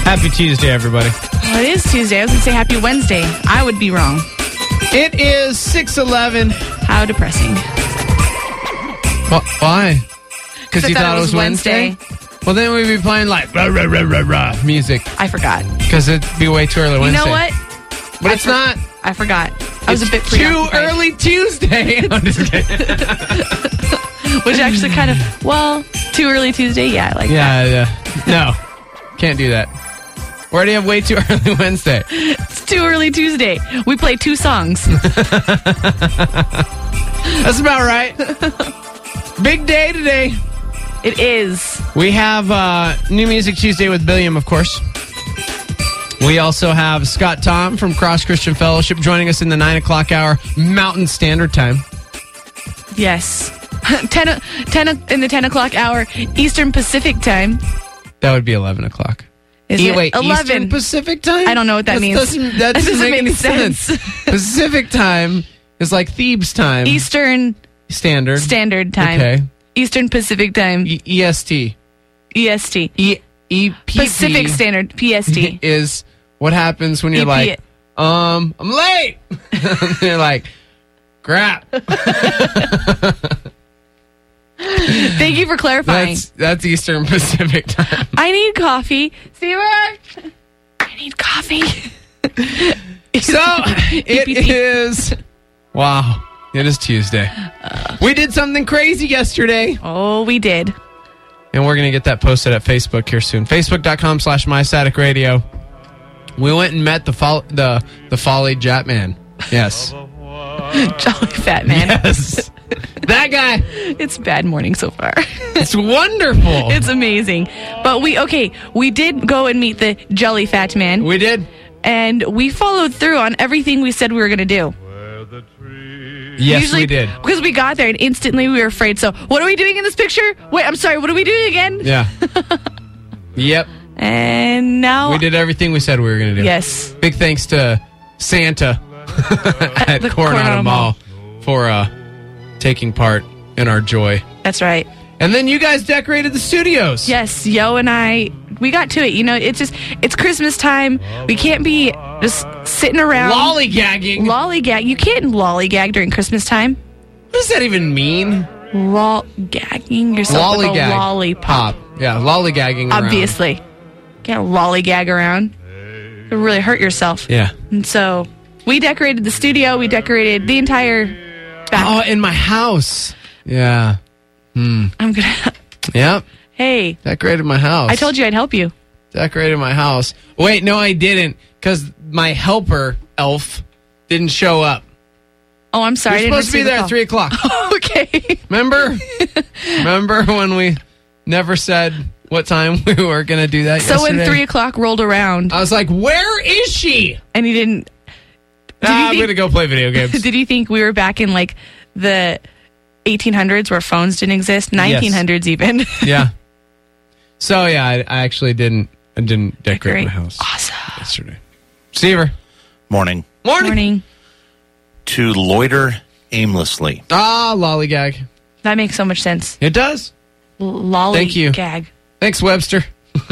Happy Tuesday, everybody. Well, it is Tuesday. I was going to say happy Wednesday. I would be wrong. It is 6:11. How depressing. Why? Because you thought it was Wednesday? Well, then we'd be playing like rah, rah, rah, rah, rah music. I forgot. Because it'd be way too early Wednesday. You know what? But it's not. I forgot. I was a bit too preoccupied. early Tuesday. I'm just kidding. Which actually kind of, too early Tuesday? Yeah, I like that. Yeah. No. Can't do that. We already have way too early Wednesday. It's too early Tuesday. We play 2 songs. That's about right. Big day today. It is. We have New Music Tuesday with Billiam, of course. We also have Scott Tom from Cross Christian Fellowship joining us in the 9 o'clock hour Mountain Standard Time. Yes. 10 in the 10 o'clock hour Eastern Pacific Time. That would be 11 o'clock. Wait, 11. Eastern Pacific Time? I don't know what that means. That doesn't make any sense. Pacific Time is like Thebes time. Eastern Standard Time. Okay. Eastern Pacific Time. EST. EST. EPP. Pacific Standard. PST. Is what happens when you're like, I'm late. And you're like, crap. Thank you for clarifying. That's Eastern Pacific Time. I need coffee. Stever! I need coffee. So, it is... Wow. It is Tuesday. We did something crazy yesterday. Oh, we did. And we're going to get that posted at Facebook here soon. Facebook.com/MyStaticRadio. We went and met the Folly Jatman. Yes. Jolly Fat Man. Yes. That guy. It's bad morning so far. It's wonderful. It's amazing. But we did go and meet the Jolly Fat Man. We did. And we followed through on everything we said we were going to do. Yes, we did. Because we got there and instantly we were afraid. So, what are we doing in this picture? Wait, I'm sorry. What are we doing again? Yeah. Yep. And now... We did everything we said we were going to do. Yes. Big thanks to Santa at the Coronado Mall for taking part in our joy. That's right. And then you guys decorated the studios. Yes, Yo and I, we got to it. You know, it's Christmas time. We can't be just sitting around. Lollygagging. You can't lollygag during Christmas time. What does that even mean? Gagging yourself with a lollipop. Yeah, lollygagging around. Obviously. Can't lollygag around. It'll really hurt yourself. Yeah. And so, we decorated the studio. We decorated the entire back. Oh, in my house. Yeah. I'm going to... Yep. Hey. Decorated my house. I told you I'd help you. Decorated my house. Wait, no, I didn't. Because my helper, Elf, didn't show up. Oh, I'm sorry. You're supposed to be there at 3 o'clock. Okay. Remember? Remember when we never said what time we were going to do that yesterday? So when 3 o'clock rolled around... I was like, where is she? And he didn't... I'm going to go play video games. Did you think we were back in, like, the 1800s where phones didn't exist? 1900s even. Yeah. So, yeah, I actually didn't decorate my house. Awesome. Yesterday. Stever. Morning. Morning. To loiter aimlessly. Ah, lollygag. That makes so much sense. It does. Lollygag. Thank you. Thanks, Webster.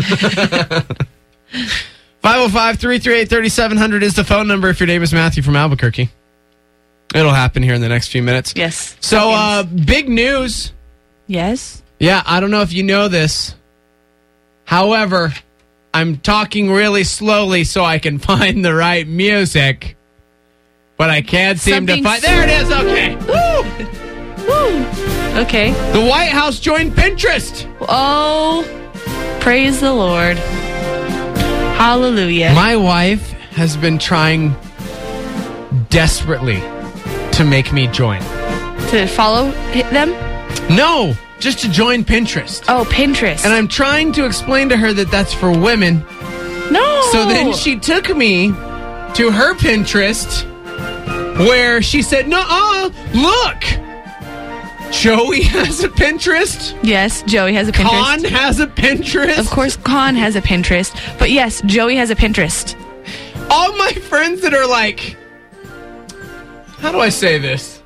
505-338-3700 is the phone number if your name is Matthew from Albuquerque. It'll happen here in the next few minutes. Yes. So, big news. Yes? Yeah, I don't know if you know this. However, I'm talking really slowly so I can find the right music. But I can't seem to find... There it is, okay. Woo! Woo! Okay. The White House joined Pinterest. Oh, praise the Lord. Hallelujah. My wife has been trying desperately to make me join. To follow them? No, just to join Pinterest. Oh, Pinterest. And I'm trying to explain to her that that's for women. No. So then she took me to her Pinterest where she said, look. Joey has a Pinterest. Yes, Joey has a Pinterest. Con has a Pinterest. Of course, Con has a Pinterest. But yes, Joey has a Pinterest. All my friends that are like, how do I say this?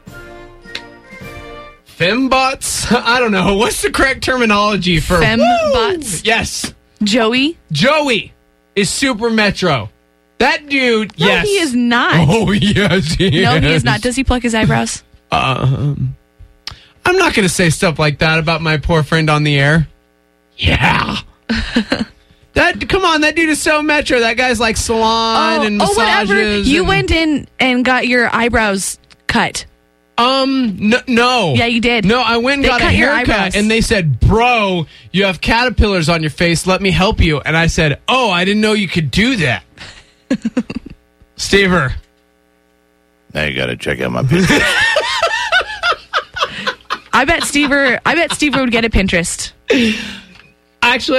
Fembots? I don't know. What's the correct terminology for... Fembots? Yes. Joey? Joey. is Super Metro. That dude, No, yes. he is not. Oh, yes, he is. No, he is not. Does he pluck his eyebrows? I'm not going to say stuff like that about my poor friend on the air. Yeah. Come on, that dude is so Metro. That guy's like salon and massages. Whatever. You went in and got your eyebrows cut. No. Yeah, you did. No, I went and They got a cut your haircut, eyebrows. and they said, "Bro, you have caterpillars on your face. Let me help you." And I said, "Oh, I didn't know you could do that." Stever. Now you got to check out my pictures. I bet Steve would get a Pinterest. Actually,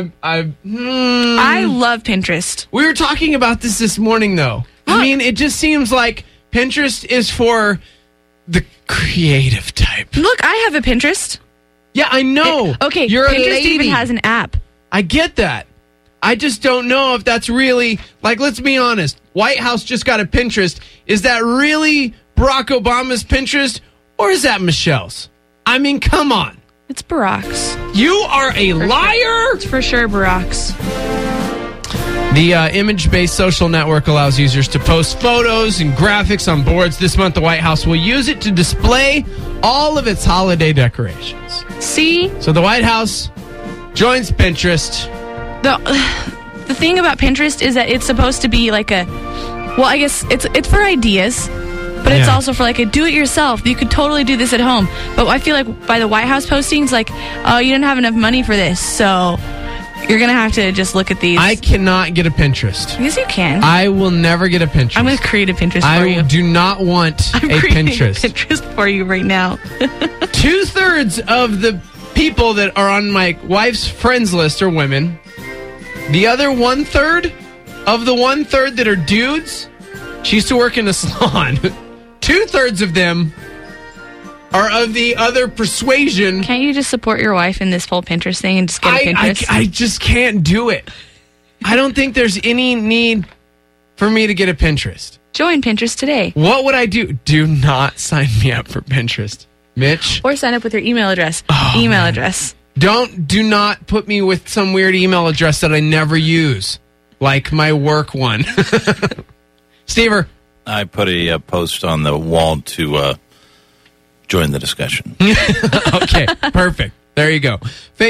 I love Pinterest. we were talking about this morning, though. I mean, it just seems like Pinterest is for the creative type. Look, I have a Pinterest. Yeah, I know. Okay, You're Pinterest a lady. even has an app. I get that. I just don't know if that's really, like, let's be honest. White House just got a Pinterest. Is that really Barack Obama's Pinterest, or is that Michelle's? I mean, come on. It's Barack's. You are a liar. It's for sure Barack's. The image-based social network allows users to post photos and graphics on boards. This month, the White House will use it to display all of its holiday decorations. See? So the White House joins Pinterest. The thing about Pinterest is that it's supposed to be like I guess it's for ideas, but it's Yeah. also for like a do-it-yourself. You could totally do this at home. But I feel like by the White House postings, like, oh, you didn't have enough money for this, so you're going to have to just look at these. I cannot get a Pinterest. Yes, you can. I will never get a Pinterest. I'm going to create a Pinterest for I you. do not want I'm a creating Pinterest. a Pinterest for you right now. 2/3 of the people that are on my wife's friends list are women. The other 1/3 of the 1/3 that are dudes, she used to work in a salon. 2/3 of them are of the other persuasion. Can't you just support your wife in this whole Pinterest thing and just get a Pinterest? I just can't do it. I don't think there's any need for me to get a Pinterest. Join Pinterest today. What would I do? Do not sign me up for Pinterest. Mitch? Or sign up with your email address. Address. Do not put me with some weird email address that I never use, like my work one. Stever. I put a post on the wall to join the discussion. Okay, perfect. There you go.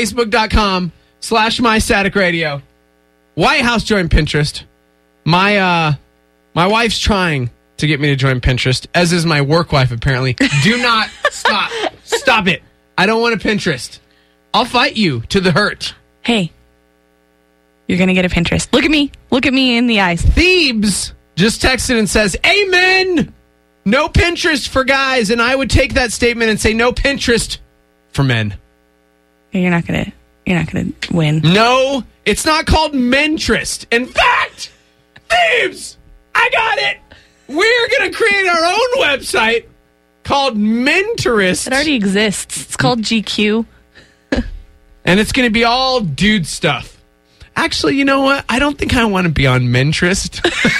Facebook.com/MyStaticRadio. White House joined Pinterest. My wife's trying to get me to join Pinterest, as is my work wife, apparently. Do not stop. Stop it. I don't want a Pinterest. I'll fight you to the hurt. Hey, you're going to get a Pinterest. Look at me. Look at me in the eyes. Thebes just texted and says, "Amen. No Pinterest for guys." And I would take that statement and say, "No Pinterest for men." You're not gonna win. No, it's not called Mentrist. In fact, Thebes, I got it. We're going to create our own website called Mentorist. It already exists. It's called GQ. And it's going to be all dude stuff. Actually, you know what? I don't think I want to be on Mentrist.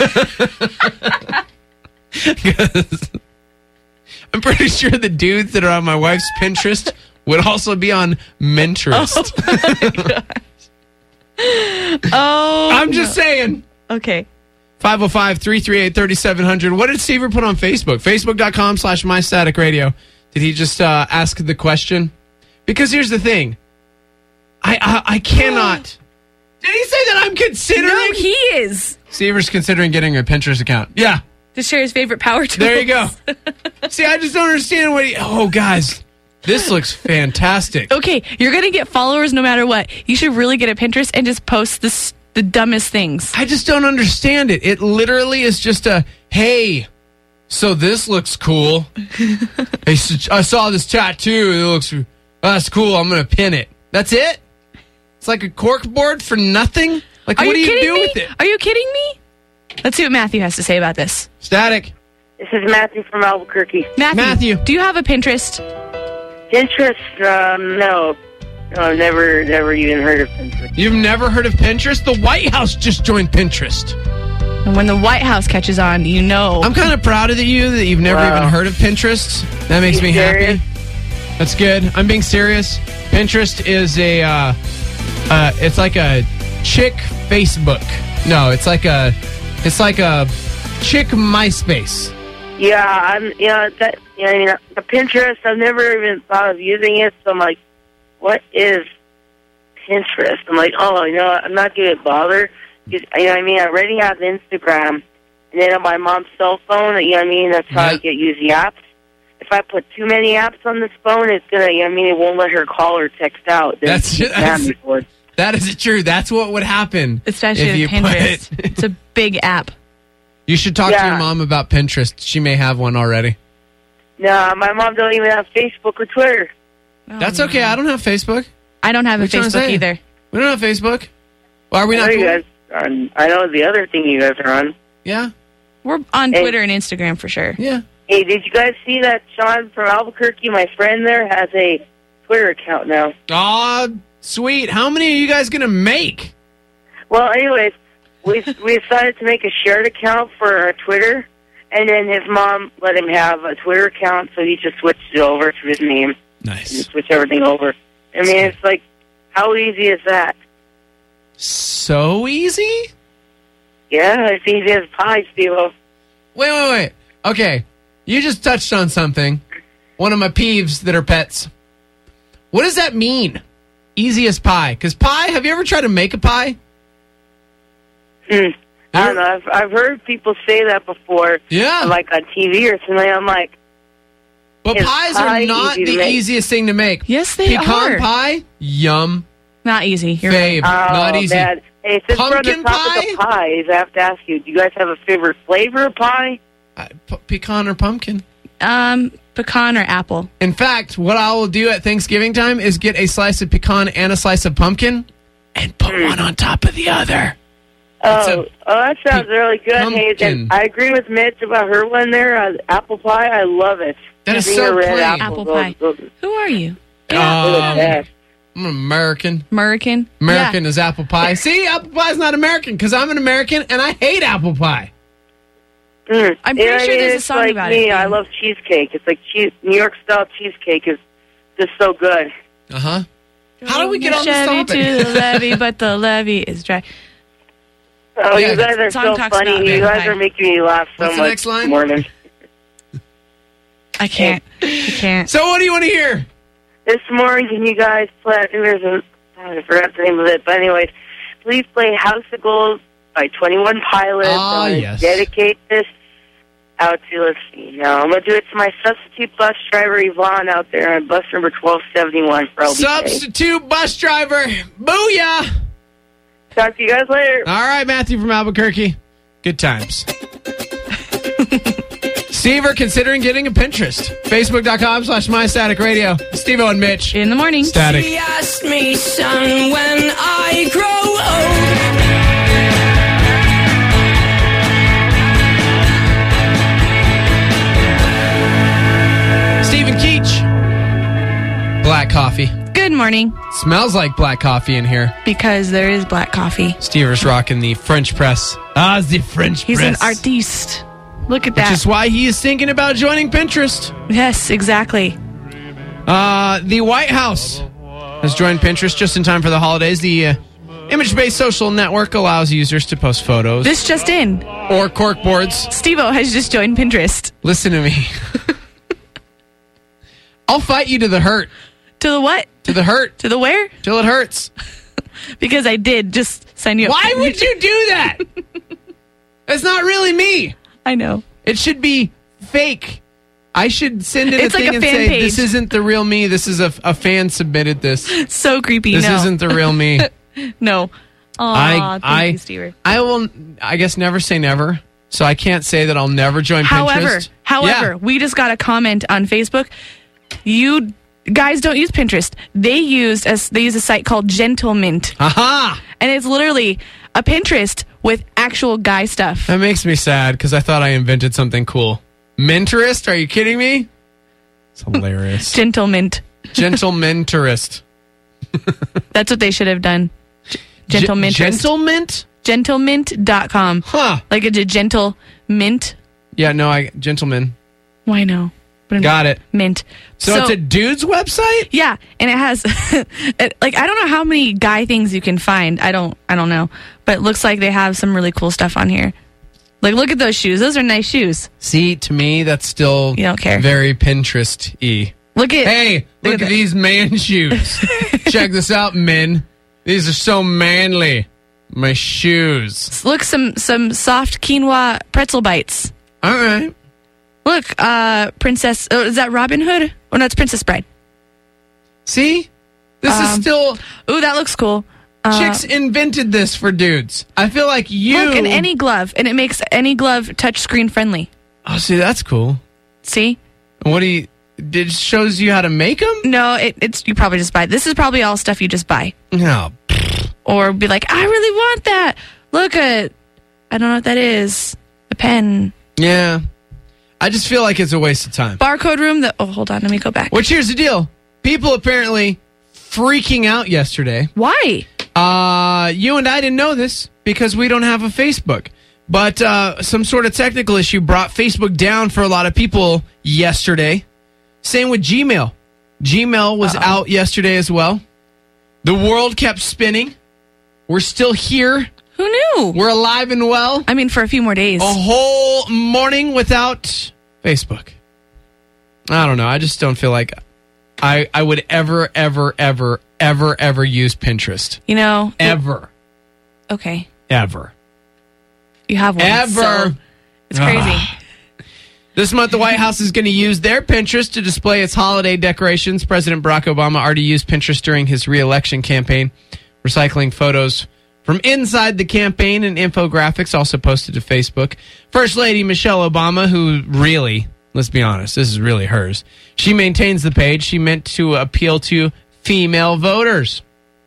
'Cause I'm pretty sure the dudes that are on my wife's Pinterest would also be on Mentorist. Oh, I'm just saying. okay. 505-338-3700. What did Stever put on Facebook? Facebook.com/MyStaticRadio. Did he just ask the question? Because here's the thing. I cannot. Did he say that I'm considering? No, he is. Stever's considering getting a Pinterest account. Yeah. To share his favorite power tools. There you go. See, I just don't understand what he... Oh, guys. This looks fantastic. Okay, you're going to get followers no matter what. You should really get a Pinterest and just post the dumbest things. I just don't understand it. It literally is just a, hey, so this looks cool. Hey, I saw this tattoo. It looks, that's cool. I'm going to pin it. That's it? It's like a cork board for nothing? Like, what do you do with it? Are you kidding me? Let's see what Matthew has to say about this. Static. This is Matthew from Albuquerque. Matthew. Do you have a Pinterest? Pinterest? No. I've never even heard of Pinterest. You've never heard of Pinterest? The White House just joined Pinterest. And when the White House catches on, you know. I'm kind of proud of you that you've never even heard of Pinterest. That makes me happy. That's good. I'm being serious. Pinterest is it's like a chick Facebook. No, it's like a chick MySpace. Yeah, the Pinterest, I've never even thought of using it, so I'm like, what is Pinterest? I'm like, I'm not going to bother. I already have Instagram, and then on my mom's cell phone, that's how I use the apps. If I put too many apps on this phone, it's going to, it won't let her call or text out. That is true. That's what would happen. Especially with Pinterest. It's a big app. You should talk to your mom about Pinterest. She may have one already. No, my mom don't even have Facebook or Twitter. Oh, That's okay. I don't have Facebook. I don't have a Facebook either. We don't have Facebook. Well, are we not? You guys are on, I know the other thing you guys are on. Yeah. We're on Twitter and Instagram for sure. Yeah. Hey, did you guys see that Sean from Albuquerque, my friend there, has a Twitter account now? Aw, sweet. How many are you guys going to make? Well, anyways, we decided to make a shared account for our Twitter, and then his mom let him have a Twitter account, so he just switched it over to his name. Nice. And switched everything over. It's like, how easy is that? So easy? Yeah, it's easy as pie, Steve-O. Wait. Okay. You just touched on something. One of my peeves that are pets. What does that mean? Easy as pie. Because pie, have you ever tried to make a pie? I don't know. I've heard people say that before. Yeah. Like on TV or something. I'm like, but pies are not the easiest thing to make. Yes, they are. Pecan pie, yum. Not easy. You're Fave, right. not easy. Man. Hey, since Pumpkin we're on the topic of pies, I have to ask you, do you guys have a favorite flavor of pie? Pecan or pumpkin? Pecan or apple. In fact, what I will do at Thanksgiving time is get a slice of pecan and a slice of pumpkin and put one on top of the other. Oh, that sounds really good. Pumpkin. Hey, and I agree with Mitch about her one there. Apple pie, I love it. That is so plain. Apple pie. Who are you? I'm an American. American Is apple pie. See, apple pie is not American because I'm an American and I hate apple pie. I'm pretty sure there's a song like about me. it. I love cheesecake. It's like New York style cheesecake is just so good. Uh-huh. How do we get on this Chevy topic? to the levee, but the levee is dry. Oh, Yeah, you guys are song so talks funny. about You it. guys are making me laugh so What's much the next line? this morning. I can't. I can't. So what do you want to hear? This morning, can you guys play? I think I forgot the name of it, but anyways, please play "House of Gold" by 21 Pilots. Ah, I'm gonna yes. dedicate this out to, let's see, now I'm going to do it to my substitute bus driver, Yvonne, out there on bus number 1271 for LBK. Substitute bus driver. Booyah! Talk to you guys later. All right, Matthew from Albuquerque. Good times. Steve are considering getting a Pinterest. Facebook.com/MyStaticRadio. Steve-O and Mitch. In the morning. Static. She asked me, son, when I grow old. Stephen Keach. Black coffee. Good morning. Smells like black coffee in here. Because there is black coffee. Steve's rocking the French press. The French He's press. an artiste. Look at that. Which is why he is thinking about joining Pinterest. Yes, exactly. The White House has joined Pinterest just in time for the holidays. The image-based social network allows users to post photos This just in. or corkboards. Steve-O has just joined Pinterest. Listen to me. I'll fight you to the hurt. To the what? To the hurt. To the where? Till it hurts. Because I did just sign you up. Why would you do that? That's not really me. I know. It should be fake. I should send in It's a like thing a and fan say, page. this isn't the real me. This is a fan submitted this. So creepy. This no. isn't the real me. No. Aw, thank you, Steve. I will, I guess, never say never. So I can't say that I'll never join Pinterest. However, Yeah. we just got a comment on Facebook. You guys don't use Pinterest. They use a site called Gentlemint. Aha! And it's literally a Pinterest with actual guy stuff. That makes me sad because I thought I invented something cool. Mentorist? Are you kidding me? It's hilarious. Gentlemint. Gentlementorist. That's what they should have done. Gentlemintist. Gentlemint? Gentlemint.com. Huh. Like a gentle mint. Yeah, no, gentleman. Why no? Got it. Mint. So it's a dude's website? Yeah, and it has I don't know how many guy things you can find. I don't know, but it looks like they have some really cool stuff on here. Like, look at those shoes. Those are nice shoes. See, to me, that's still You don't care. very Pinterest-y. Look at Look at these man shoes. Check this out, men. These are so manly. My shoes. Look, some soft quinoa pretzel bites. All right. Look, Princess. Oh, is that Robin Hood? Oh no, it's Princess Bride. See? This is still... Ooh, that looks cool. Chicks invented this for dudes. I feel like you... Look, in any glove, and it makes any glove touchscreen friendly. Oh, see, that's cool. See? What do you... It shows you how to make them? No, it's you probably just buy. This is probably all stuff you just buy. No. Or be like, I really want that. Look at... I don't know what that is. A pen. Yeah. I just feel like it's a waste of time. Barcode room. Oh, hold on. Let me go back. Which, here's the deal. People apparently freaking out yesterday. Why? You and I didn't know this because we don't have a Facebook. But some sort of technical issue brought Facebook down for a lot of people yesterday. Same with Gmail. Gmail was out yesterday as well. The world kept spinning. We're still here. Who knew? We're alive and well. I mean, for a few more days. A whole morning without Facebook. I don't know. I just don't feel like I would ever use Pinterest. You know? Ever. Okay. Ever. You have one. Ever. So it's crazy. This month, the White House is going to use their Pinterest to display its holiday decorations. President Barack Obama already used Pinterest during his re-election campaign, recycling photos from inside the campaign and infographics also posted to Facebook. First Lady Michelle Obama, who really, let's be honest, this is really hers. She maintains the page. She meant to appeal to female voters.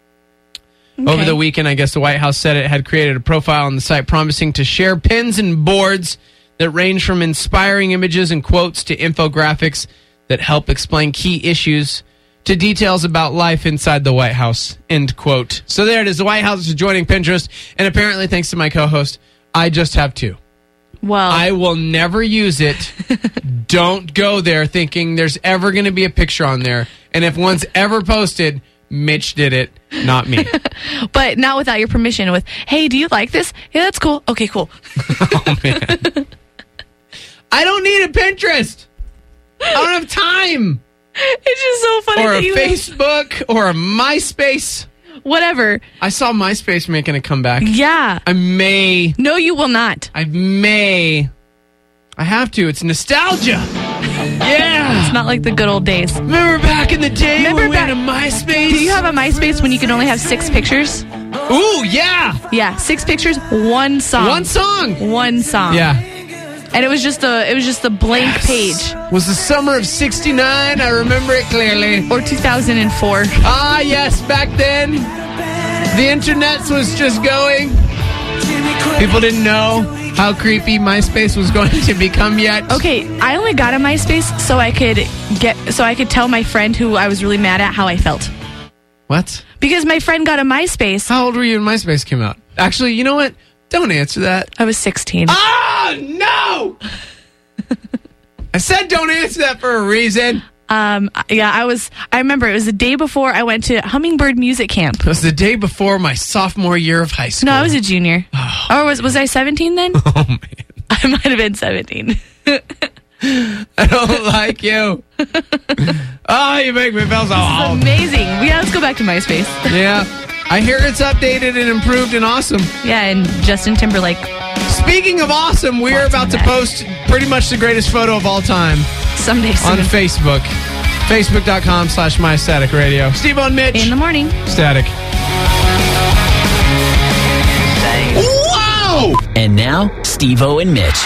Okay. Over the weekend, I guess the White House said it had created a profile on the site promising to share pins and boards that range from inspiring images and quotes to infographics that help explain key issues to details about life inside the White House, end quote. So there it is. The White House is joining Pinterest, and apparently, thanks to my co-host, I just have two. Well, I will never use it. Don't go there thinking there's ever going to be a picture on there. And if one's ever posted, Mitch did it, not me. But not without your permission with, hey, do you like this? Yeah, that's cool. Okay, cool. Oh, man. I don't need a Pinterest. I don't have time. It's just so funny. Or a Facebook or a MySpace. Whatever. I saw MySpace making a comeback. Yeah. I may. No, you will not. I may. I have to. It's nostalgia. Yeah. It's not like the good old days. Remember back in the day when we had a MySpace? Do you have a MySpace when you could only have 6 pictures? Ooh, yeah. Yeah, 6 pictures, 1 song. 1 song. 1 song. Yeah. And it was just the blank page. Was the summer of '69? I remember it clearly. Or 2004. Ah, yes, back then. The internet was just going. People didn't know how creepy MySpace was going to become yet. Okay, I only got a MySpace so I could tell my friend who I was really mad at how I felt. What? Because my friend got a MySpace. How old were you when MySpace came out? Actually, you know what? Don't answer that. I was 16. Oh, no! I said don't answer that for a reason. Yeah, I remember it was the day before I went to Hummingbird Music Camp. It was the day before my sophomore year of high school. No, I was a junior. Oh. Or was I 17 then? Oh, man. I might have been 17. I don't like you. Oh, you make me feel so old. Amazing. Yeah, let's go back to MySpace. Yeah. I hear it's updated and improved and awesome. Yeah, and Justin Timberlake. Speaking of awesome, we're about to post pretty much the greatest photo of all time. Someday soon. On Facebook. Facebook.com/MyStaticRadio. Steve-O and Mitch. In the morning. Static. Wow! And now, Steve-O and Mitch.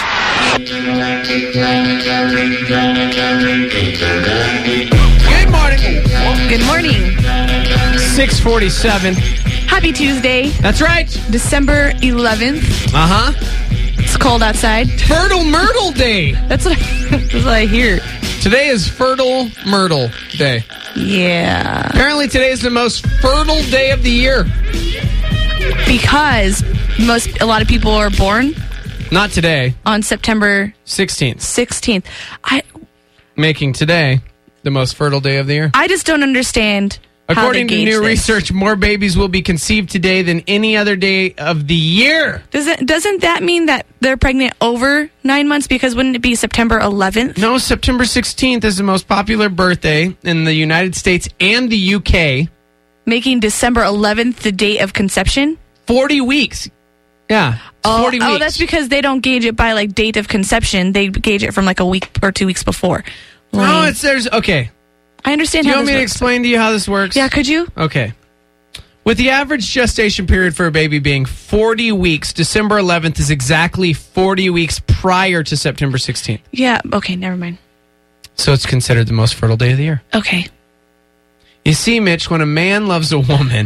Good morning. Good morning. 6:47. Happy Tuesday. That's right. December 11th. Uh-huh. It's cold outside. Fertile Myrtle Day. That's what I hear. Today is Fertile Myrtle Day. Yeah. Apparently today is the most fertile day of the year. Because a lot of people are born. Not today. On September 16th. 16th. making today the most fertile day of the year. I just don't understand. According to new this. research, more babies will be conceived today than any other day of the year. Doesn't that mean that they're pregnant over 9 months? Because wouldn't it be September 11th? No, September 16th is the most popular birthday in the United States and the UK. Making December 11th the date of conception? 40 weeks. Yeah, 40 weeks. Oh, that's because they don't gauge it by like date of conception. They gauge it from like a week or 2 weeks before. No, okay. I understand Do you how want this me to works. explain to you how this works? Yeah, could you? Okay. With the average gestation period for a baby being 40 weeks, December 11th is exactly 40 weeks prior to September 16th. Yeah, okay, never mind. So it's considered the most fertile day of the year. Okay. You see, Mitch, when a man loves a woman,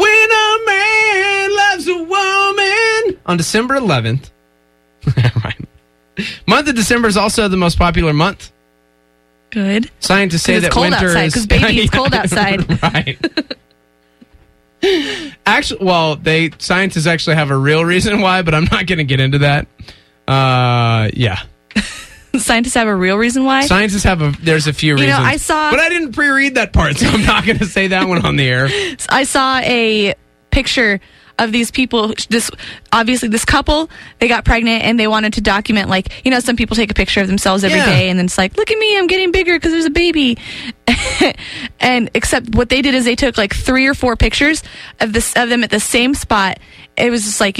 on December 11th, month of December is also the most popular month. Good. Scientists say It's that cold winter outside, is 'cause baby, it's cold outside. Right. Actually, well, scientists actually have a real reason why, but I'm not going to get into that. Yeah. Scientists have a real reason why? Scientists there's a few reasons. But I didn't pre-read that part, so I'm not going to say that one on the air. I saw a picture of these people, this couple, they got pregnant and they wanted to document, like, some people take a picture of themselves every day and then it's like, look at me, I'm getting bigger because there's a baby. And except what they did is they took like 3 or 4 pictures of them at the same spot. It was just like,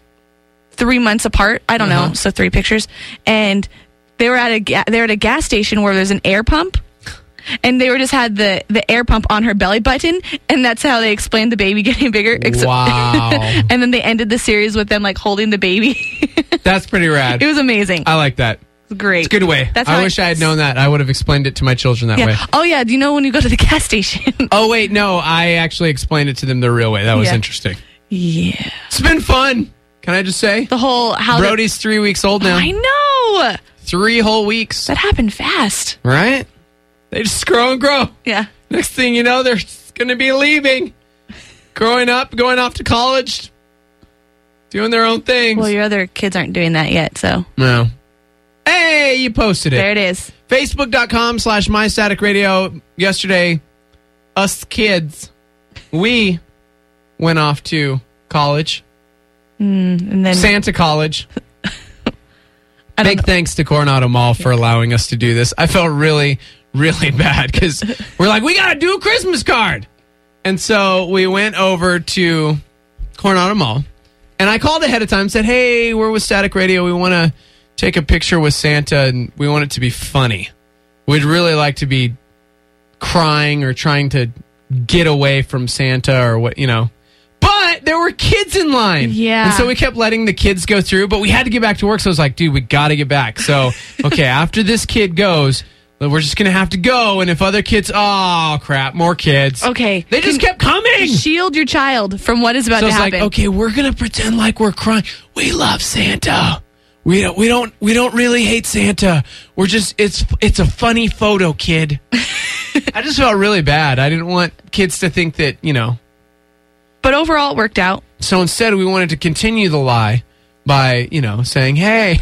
3 months apart. I don't know. So 3 pictures. And they were at a gas station where there's an air pump. And they just had the air pump on her belly button, and that's how they explained the baby getting bigger. Wow. And then they ended the series with them, like, holding the baby. That's pretty rad. It was amazing. I like that. It's great. It's a good way. I wish I had known that. I would have explained it to my children that way. Oh, yeah. Do you know when you go to the gas station? Oh, wait. No, I actually explained it to them the real way. That was interesting. Yeah. It's been fun. Can I just say? The whole... Brody's 3 weeks old now. I know. 3 whole weeks. That happened fast. Right? They just grow and grow. Yeah. Next thing you know, they're going to be leaving. Growing up, going off to college, doing their own things. Well, your other kids aren't doing that yet, so. No. Hey, you posted it. There it is. Facebook.com/MyStaticRadio. Yesterday, us kids, we went off to college. And then Santa College. Big thanks to Coronado Mall for allowing us to do this. I felt really, really bad because we're like, we got to do a Christmas card. And so we went over to Coronado Mall. And I called ahead of time and said, hey, we're with Static Radio. We want to take a picture with Santa, and we want it to be funny. We'd really like to be crying or trying to get away from Santa or what, But there were kids in line. Yeah. And so we kept letting the kids go through, but we had to get back to work. So I was like, dude, we got to get back. So, okay, after this kid goes, we're just going to have to go. And if other kids, oh, crap, more kids. Okay. They just kept coming. Shield your child from what is about So to it's happen. like, okay, we're going to pretend like we're crying. We love Santa. We don't really hate Santa. We're just, it's a funny photo, kid. I just felt really bad. I didn't want kids to think that, But overall, it worked out. So instead, we wanted to continue the lie by, saying, hey.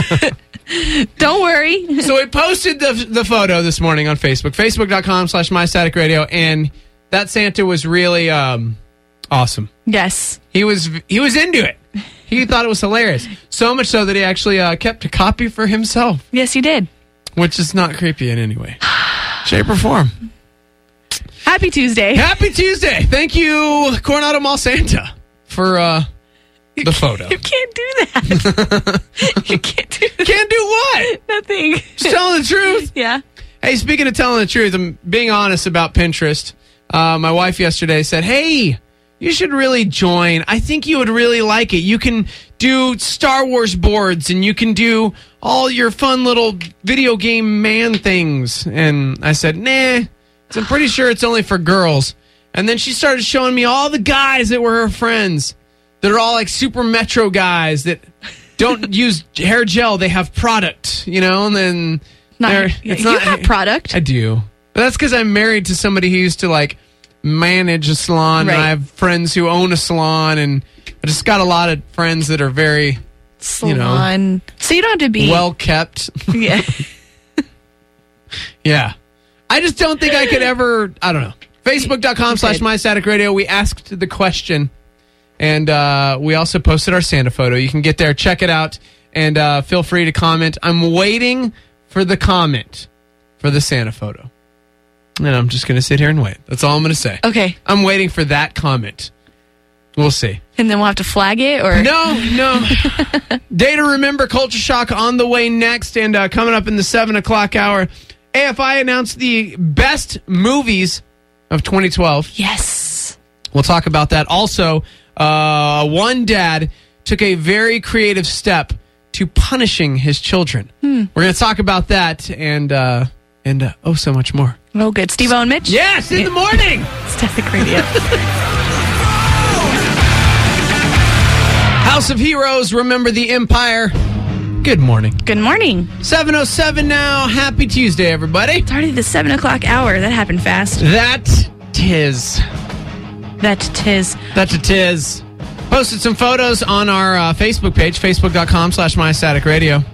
Don't worry. So we posted the photo this morning on Facebook, facebook.com/MyStaticRadio, and that Santa was really awesome. Yes. He was into it. He thought it was hilarious. So much so that he actually kept a copy for himself. Yes, he did. Which is not creepy in any way, shape, or form. Happy Tuesday. Happy Tuesday. Thank you, Coronado Mall Santa, for the photo. You can't do that. You can't do that. Can't do what? Nothing. Just telling the truth. Yeah. Hey, speaking of telling the truth, I'm being honest about Pinterest. My wife yesterday said, hey, you should really join. I think you would really like it. You can do Star Wars boards, and you can do all your fun little video game man things. And I said, nah, I'm pretty sure it's only for girls. And then she started showing me all the guys that were her friends that are all like Super Metro guys that don't use hair gel. They have product, and then you have product. I do. But that's because I'm married to somebody who used to like manage a salon. Right. And I have friends who own a salon, and I just got a lot of friends that are very salon. So you don't have to be well kept. Yeah. Yeah. I just don't think I could ever, I don't know. Facebook.com/MyStaticRadio. We asked the question, and we also posted our Santa photo. You can get there, check it out, and feel free to comment. I'm waiting for the comment for the Santa photo. And I'm just going to sit here and wait. That's all I'm going to say. Okay. I'm waiting for that comment. We'll see. And then we'll have to flag it, or No. Day to remember, Culture Shock on the way next, and coming up in the 7 o'clock hour, AFI announced the best movies of 2012. Yes. We'll talk about that. Also, one dad took a very creative step to punishing his children. We're going to talk about that and oh, so much more. Oh, good. Steve-O and Mitch? Yes, in the morning. Static Radio. House of Heroes, remember the Empire. Good morning. Good morning. 7:07 now. Happy Tuesday, everybody. It's already the 7 o'clock hour. That happened fast. That tis. Posted some photos on our Facebook page, facebook.com/MyStaticRadio.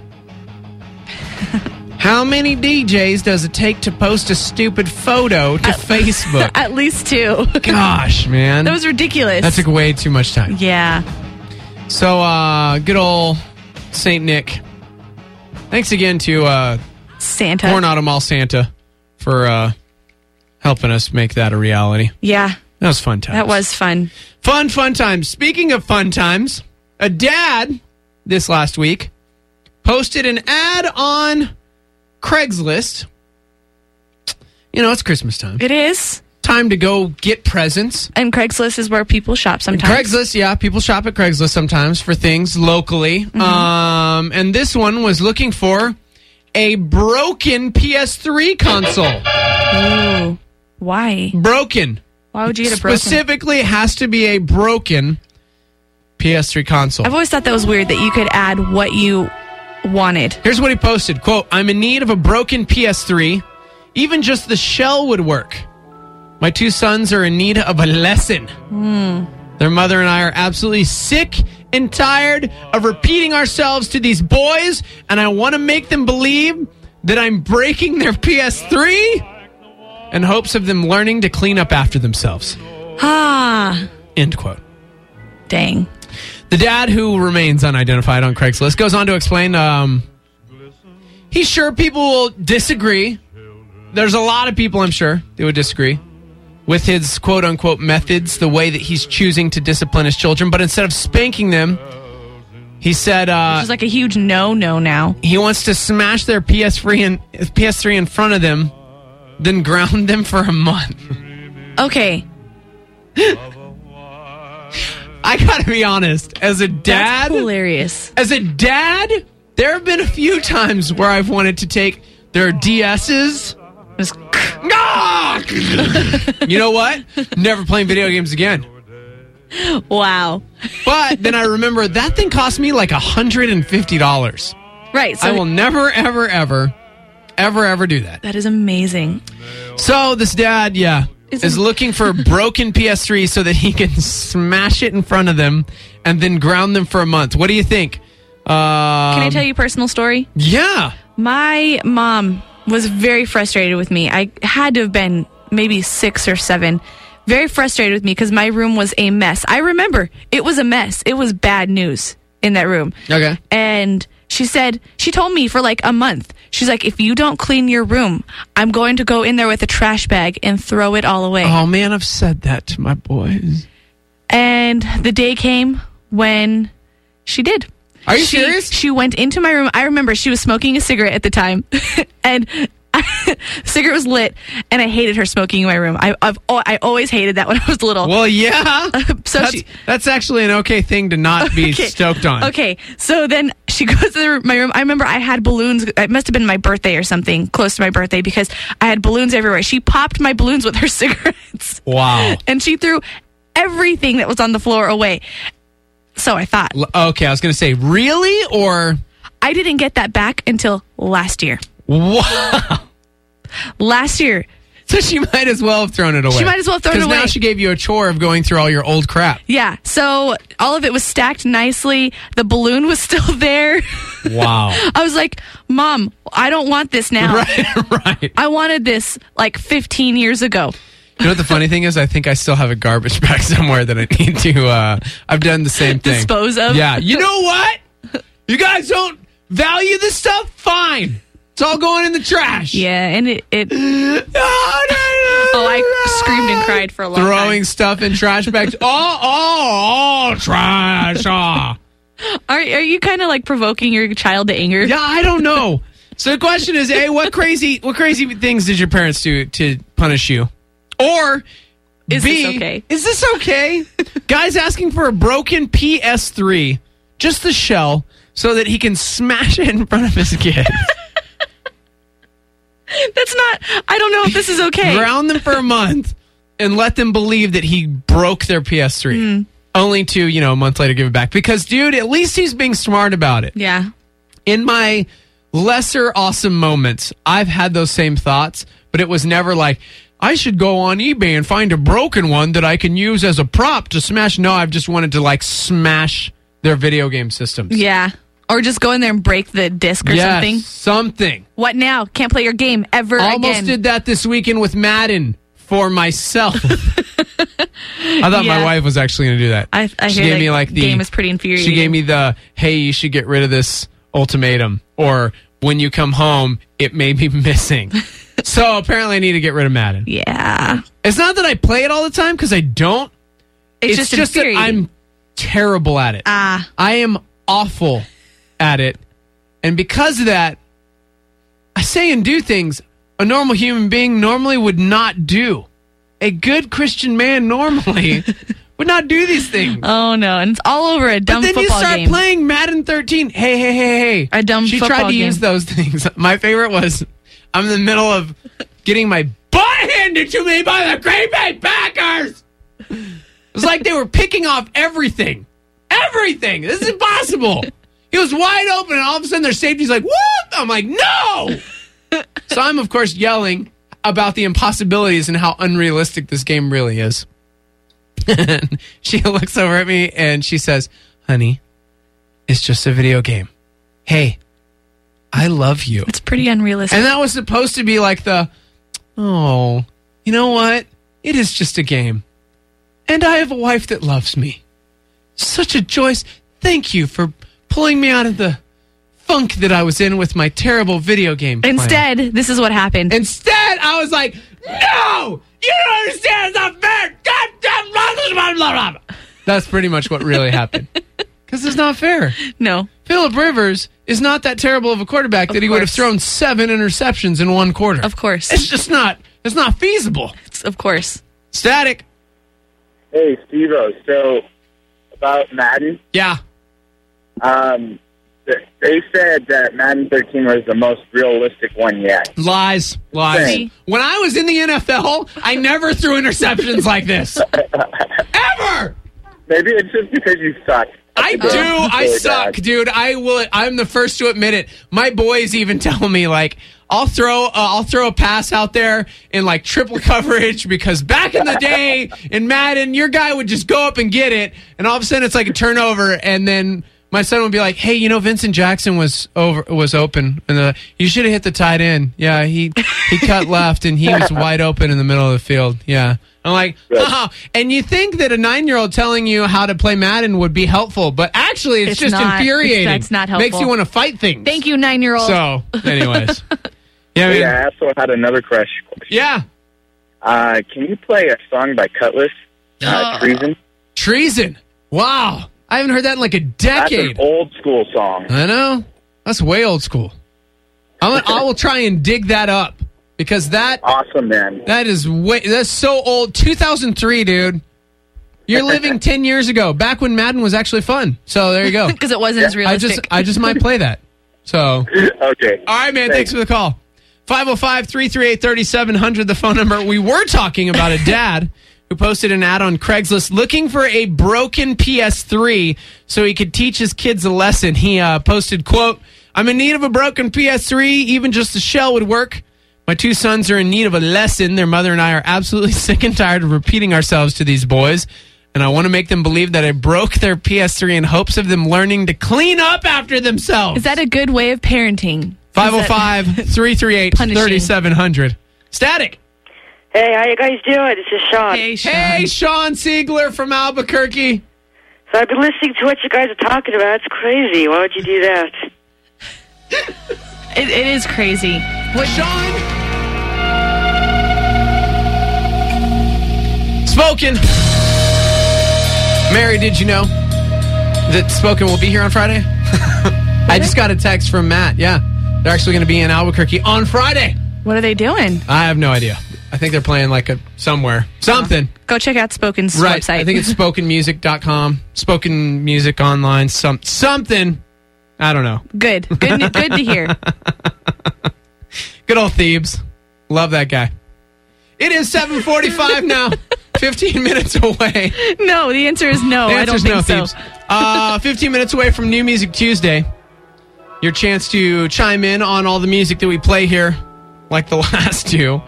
How many DJs does it take to post a stupid photo to Facebook? At least 2. Gosh, man. That was ridiculous. That took way too much time. Yeah. So, good old St. Nick. Thanks again to Santa. Coronado Mall Santa for helping us make that a reality. Yeah. That was fun times. That was fun. Fun times. Speaking of fun times, a dad this last week posted an ad on Craigslist. You know, it's Christmas time. It is. Time to go get presents. And Craigslist is where people shop sometimes. Craigslist, yeah. People shop at Craigslist sometimes for things locally. Mm-hmm. And this one was looking for a broken PS3 console. Ooh. Why? Broken. Why would you get a broken? Specifically, it has to be a broken PS3 console. I've always thought that was weird that you could add what you wanted. Here's what he posted. Quote, I'm in need of a broken PS3. Even just the shell would work. My 2 sons are in need of a lesson. Their mother and I are absolutely sick and tired of repeating ourselves to these boys, and I want to make them believe that I'm breaking their PS3 in hopes of them learning to clean up after themselves. End quote. Dang. The dad, who remains unidentified on Craigslist, goes on to explain he's sure people will disagree. There's a lot of people, I'm sure, that would disagree with his quote-unquote methods, the way that he's choosing to discipline his children. But instead of spanking them, he said... Which is like a huge no-no now. He wants to smash their PS3 in front of them, then ground them for a month. Okay. I gotta be honest, as a dad... That's hilarious. As a dad, there have been a few times where I've wanted to take their DS's... You know what? Never playing video games again. Wow. But then I remember that thing cost me like $150. Right. So I will never, ever do that. That is amazing. So this dad, is looking for a broken PS3 so that he can smash it in front of them and then ground them for a month. What do you think? Can I tell you a personal story? Yeah. My mom was very frustrated with me. I had to have been maybe 6 or 7. Very frustrated with me because my room was a mess. I remember it was a mess. It was bad news in that room. Okay. And she told me for like a month, she's like, if you don't clean your room, I'm going to go in there with a trash bag and throw it all away. Oh man, I've said that to my boys. And the day came when she did. Are you serious? She went into my room. I remember she was smoking a cigarette at the time. And the cigarette was lit, and I hated her smoking in my room. I always hated that when I was little. Well, yeah. So that's actually an okay thing to not be stoked on. Okay, so then she goes to my room. I remember I had balloons. It must have been my birthday or something, close to my birthday, because I had balloons everywhere. She popped my balloons with her cigarettes. Wow. And she threw everything that was on the floor away. So I thought. Okay, I was going to say, really? Or? I didn't get that back until last year. Wow. Last year. So she might as well have thrown it away. She might as well have thrown it away. Because now she gave you a chore of going through all your old crap. Yeah, so all of it was stacked nicely. The balloon was still there. Wow. I was like, Mom, I don't want this now. Right. I wanted this like 15 years ago. You know what the funny thing is? I think I still have a garbage bag somewhere that I need to, I've done the same thing. Dispose of? Yeah. You know what? You guys don't value this stuff? Fine. It's all going in the trash. Yeah, and it Oh, I screamed and cried for a long time. Throwing stuff in trash bags. Trash. Are you kind of like provoking your child to anger? Yeah, I don't know. So the question is, A, what crazy things did your parents do to punish you? Or Is B, this okay? Is this okay? Guy's asking for a broken PS3, just the shell, so that he can smash it in front of his kid. That's not, I don't know if this is okay. Ground them for a month and let them believe that he broke their PS3. Only to, a month later give it back. Because, dude, at least he's being smart about it. Yeah. In my lesser awesome moments, I've had those same thoughts, but it was never like, I should go on eBay and find a broken one that I can use as a prop to smash. No, I've just wanted to, smash their video game systems. Yeah. Or just go in there and break the disc or something. Something. What now? Can't play your game ever Almost again. did that this weekend with Madden for myself. I thought my wife was actually going to do that. I she hear gave me the game is pretty infuriating. She gave me the, hey, you should get rid of this ultimatum. Or when you come home, it may be missing. So apparently I need to get rid of Madden. Yeah. It's not that I play it all the time because I don't. It's just that I'm terrible at it. I am awful at it. And because of that, I say and do things a normal human being normally would not do. A good Christian man normally would not do these things. Oh, no. And it's all over a dumb football game. But then you start playing Madden 13. Hey. A dumb she football tried to game. use those things. My favorite was I'm in the middle of getting my butt handed to me by the Green Bay Packers. It was like they were picking off everything. Everything. This is impossible. He was wide open, and all of a sudden their safety's like, whoop! I'm like, no! So I'm, of course, yelling about the impossibilities and how unrealistic this game really is. And she looks over at me, and she says, honey, it's just a video game. Hey, I love you. It's pretty unrealistic. And that was supposed to be like you know what? It is just a game. And I have a wife that loves me. Such a joy. Thank you for pulling me out of the funk that I was in with my terrible video game plan. Instead, this is what happened. Instead, I was like, no! You don't understand. It's not fair. That's pretty much what really happened. Because it's not fair. No. Phillip Rivers is not that terrible of a quarterback that he would have thrown 7 interceptions in one quarter. Of course. It's just not, it's not feasible. Of course. Static. Hey, Steve-O. So, about Madden. Yeah. They said that Madden 13 was the most realistic one yet. Lies. Same. When I was in the NFL, I never threw interceptions like this. Ever! Maybe it's just because you suck. I do. I suck, dude. I'm the first to admit it. My boys even tell me, I'll throw a pass out there in triple coverage because back in the day in Madden, your guy would just go up and get it, and all of a sudden it's like a turnover, and then my son would be like, "Hey, Vincent Jackson was open, and you should have hit the tight end. Yeah, he cut left, and he was wide open in the middle of the field. Yeah." I'm like, and you think that a 9-year-old telling you how to play Madden would be helpful, but actually it's just not, infuriating. That's not helpful. Makes you want to fight things. Thank you, 9-year-old. So, anyways. I also had another question. Yeah. Can you play a song by Cutlass? Treason? Treason. Wow. I haven't heard that in a decade. That's an old school song. I know. That's way old school. I will try and dig that up. Because awesome, man. That's so old. 2003, dude. You're living 10 years ago, back when Madden was actually fun. So there you go. Because it wasn't as realistic. I just might play that. So okay. All right, man. Thanks for the call. 505-338-3700, the phone number. We were talking about a dad who posted an ad on Craigslist looking for a broken PS3 so he could teach his kids a lesson. He posted, quote, "I'm in need of a broken PS3. Even just a shell would work. My two sons are in need of a lesson. Their mother and I are absolutely sick and tired of repeating ourselves to these boys. And I want to make them believe that I broke their PS3 in hopes of them learning to clean up after themselves. Is that a good way of parenting? 505-338-3700. Static. Hey, how you guys doing? This is Sean. Hey, Sean. Hey, Sean Siegler from Albuquerque. So I've been listening to what you guys are talking about. It's crazy. Why would you do that? It is crazy. What, Sean? Spoken. Mary, did you know that Spoken will be here on Friday? I just got a text from Matt. Yeah, they're actually going to be in Albuquerque on Friday. What are they doing? I have no idea. I think they're playing like somewhere. Something. Go check out Spoken's Right. website. I think it's spokenmusic.com. Spoken Music Online. Something. I don't know. Good to hear. Good old Thebes. Love that guy. It is 7:45 now. 15 minutes away. No, the answer is no. I don't think so. Thebes. 15 minutes away from New Music Tuesday. Your chance to chime in on all the music that we play here, like the last two.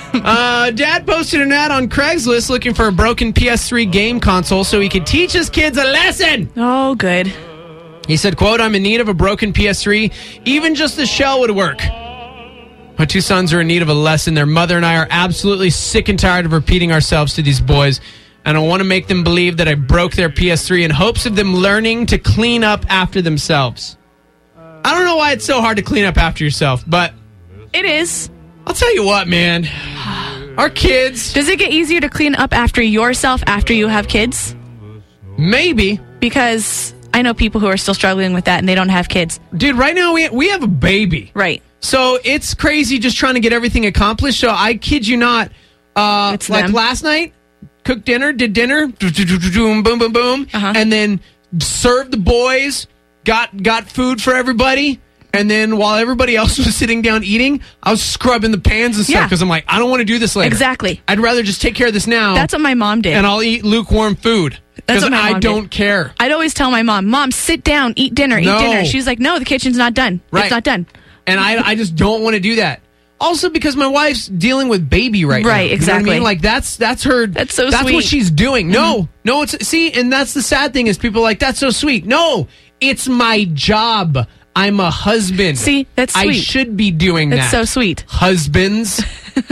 Dad posted an ad on Craigslist looking for a broken PS3 game console so he could teach his kids a lesson. Oh, good. He said, quote, I'm in need of a broken PS3. Even just the shell would work. My two sons are in need of a lesson. Their mother and I are absolutely sick and tired of repeating ourselves to these boys. And I want to make them believe that I broke their PS3 in hopes of them learning to clean up after themselves. I don't know why it's so hard to clean up after yourself, but It is. I'll tell you what, man. Our kids, Does it get easier to clean up after yourself after you have kids? maybe. Because I know people who are still struggling with that and they don't have kids. Dude, right now we have a baby. Right. So it's crazy just trying to get everything accomplished. So I kid you not, It's like them. last night, cooked dinner, did dinner, boom, boom, boom, Uh-huh. and then served the boys, got food for everybody. And then while everybody else was sitting down eating, I was scrubbing the pans and stuff Yeah. because I'm like, I don't want to do this later. Exactly. I'd rather just take care of this now. That's what my mom did. And I'll eat lukewarm food because what my I mom don't did. care. I'd always tell my mom, sit down, eat dinner, No. eat dinner. She's like, no, the kitchen's not done. Right. It's not done. And I just don't want to do that. Also, because my wife's dealing with baby right now. Right, You know what I exactly. mean? Like that's her. That's so That's what sweet. she's doing. No, it's see, and that's the sad thing is people are like that's so sweet. No, it's my job. I'm a husband. See, that's I sweet. should be doing That's that. so sweet. Husbands.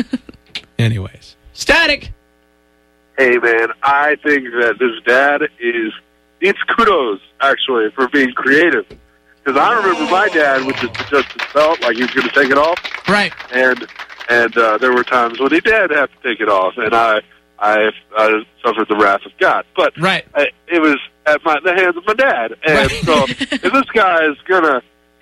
Anyways, Static. Hey, man, I think that this dad needs kudos, actually, for being creative. Because I remember my dad would just adjust his belt like he was going to take it off. Right. And there were times when he did have to take it off, and I suffered the wrath of God. But Right. it was at the hands of my dad. And Right. so if this guy is gonna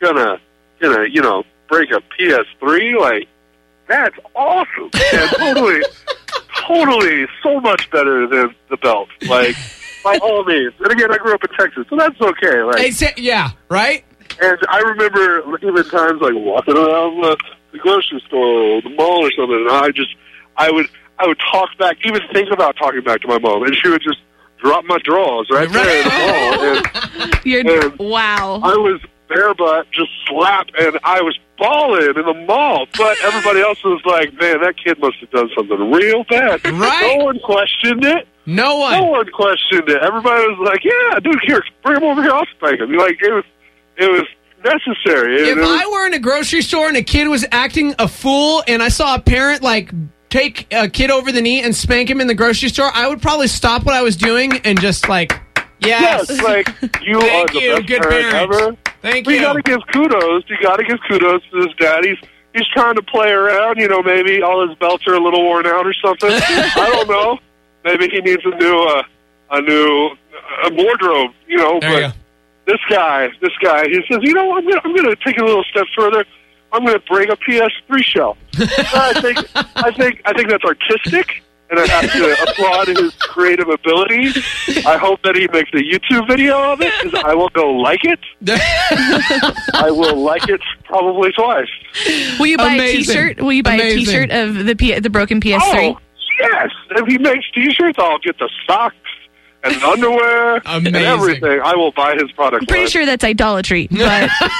break a PS3, like, that's awesome. And totally so much better than the belt. Like, by all means. And again, I grew up in Texas, so that's okay. Like, Yeah. Right. and I remember even times like walking around the grocery store or the mall or something, and I would talk back, even think about talking back to my mom, and she would just drop my drawers right there in the mall. And Wow. I was bare butt, just slap, and I was balling in the mall. But everybody else was like, man, that kid must have done something real bad. Right. No one questioned it. No one. No one questioned it. Everybody was like, yeah, dude, here, bring him over here, I'll spank him. Like, it was necessary. If I were in a grocery store and a kid was acting a fool and I saw a parent like take a kid over the knee and spank him in the grocery store, I would probably stop what I was doing and just like, yes, like, you Thank are the you, best good parent parents. ever. Thank You you. gotta give kudos. You gotta give kudos to this dad. He's trying to play around. You know, maybe all his belts are a little worn out or something. I don't know. Maybe he needs a new wardrobe. You know, There you go. but this guy, he says, you know, I'm gonna take it a little step further. I'm gonna bring a PS3 shell. I think that's artistic. And I have to applaud his creative ability. I hope that he makes a YouTube video of it, because I will go like it. I will like it probably twice. Will you buy Amazing. a T-shirt? Will you buy Amazing. a T-shirt of the broken PS3? Oh, yes. If he makes T-shirts, I'll get the socks and underwear and Amazing. everything. I will buy his product. I'm pretty sure that's idolatry, but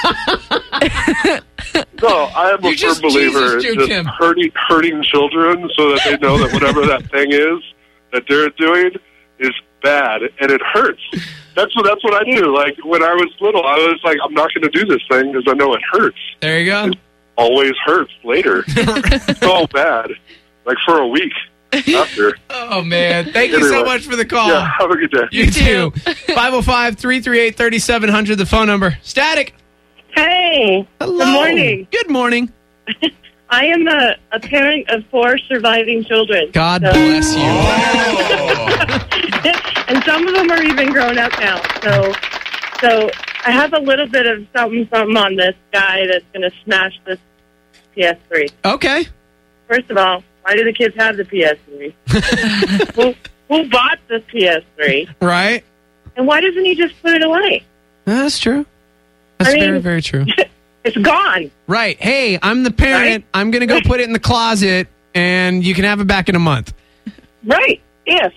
No, I am You a just firm believer Jesus in juked just him. hurting children so that they know that whatever that thing is that they're doing is bad and it hurts. That's what I do. Like when I was little, I was like, I'm not going to do this thing because I know it hurts. There you go. Always hurts later. So bad, like for a week after. Oh, man. Thank you so Anyway. much for the call. Yeah, have a good day. You too. 505-338-3700, the phone number. Static. Hey, Hello. good morning. Good morning. I am a parent of 4 surviving children. God So- bless you. And some of them are even grown up now. So I have a little bit of something on this guy that's going to smash this PS3. Okay. First of all, why do the kids have the PS3? who bought this PS3? Right. And why doesn't he just put it away? That's true. That's I mean- very, very true. It's gone. Right. Hey, I'm the parent. Right? I'm going to go put it in the closet, and you can have it back in a month. Right. Yes.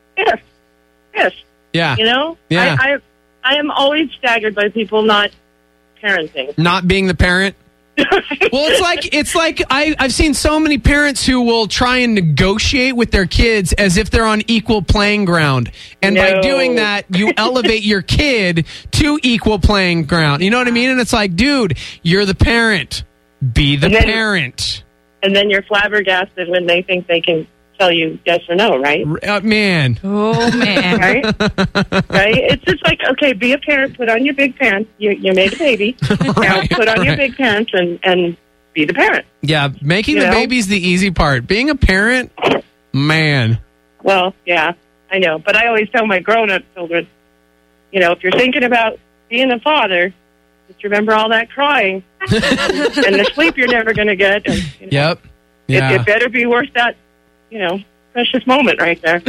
Yeah. You know? Yeah. I am always staggered by people not parenting. Not being the parent. Well, it's like I've seen so many parents who will try and negotiate with their kids as if they're on equal playing ground. And by No. doing that, you elevate your kid to equal playing ground. You know what I mean? And it's like, dude, you're the parent. Be the And then- parent. And then you're flabbergasted when they think they can tell you yes or no, right? Man. oh man, Right? Right? It's just like, okay, be a parent, put on your big pants. You made a baby. Now put on your big pants and be the parent. Yeah, making You the know? baby's the easy part. Being a parent, man. Well, yeah, I know. But I always tell my grown-up children, you know, if you're thinking about being a father, just remember all that crying and the sleep you're never going to get. And, you know, Yep. Yeah. It better be worth that, you know, precious moment right there.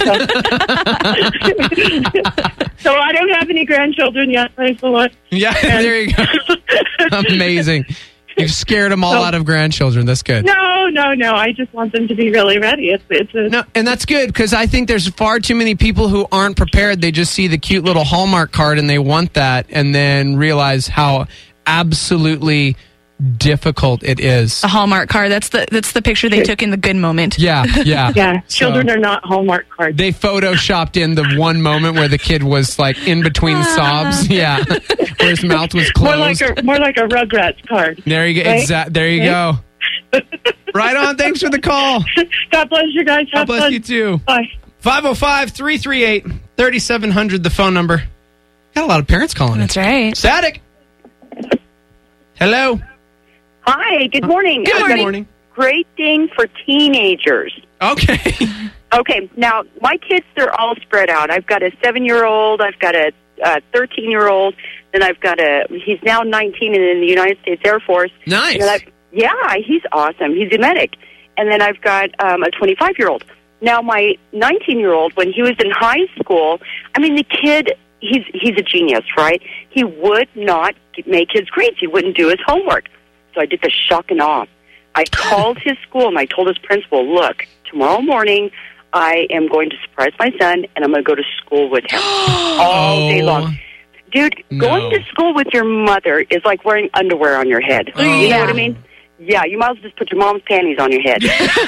So I don't have any grandchildren yet, thanks a lot. Yeah, there you go. Amazing. You've scared them all out of grandchildren. That's good. No. I just want them to be really ready. It's a, No, and that's good because I think there's far too many people who aren't prepared. They just see the cute little Hallmark card and they want that and then realize how absolutely difficult it is. a Hallmark card. That's the picture they took in the good moment. Yeah. yeah. So- Children are not Hallmark cards. They photoshopped in the one moment where the kid was like in between sobs. Yeah. Where his mouth was More closed. like a Rugrats card. There you go. Right? There you go. Right on. Thanks for the call. God bless you guys. God Have bless fun. you too. Bye. 505-338-3700, the phone number. Got a lot of parents calling That's it. right. Static. Hello. Hi, good morning. Good I've got a morning. Great thing for teenagers. Okay. Okay, now my kids, they're all spread out. I've got a 7-year-old, I've got a 13-year-old, then I've got he's now 19 and in the United States Air Force. Nice. And then yeah, he's awesome. He's a medic. And then I've got a 25-year-old. Now my 19-year-old, when he was in high school, I mean, the kid, he's a genius, right? He would not make his grades. He wouldn't do his homework. So I did the shock and awe. I called his school and I told his principal, look, tomorrow morning I am going to surprise my son and I'm going to go to school with him all day long. Dude, going to school with your mother is like wearing underwear on your head. You know what I mean? Yeah, you might as well just put your mom's panties on your head.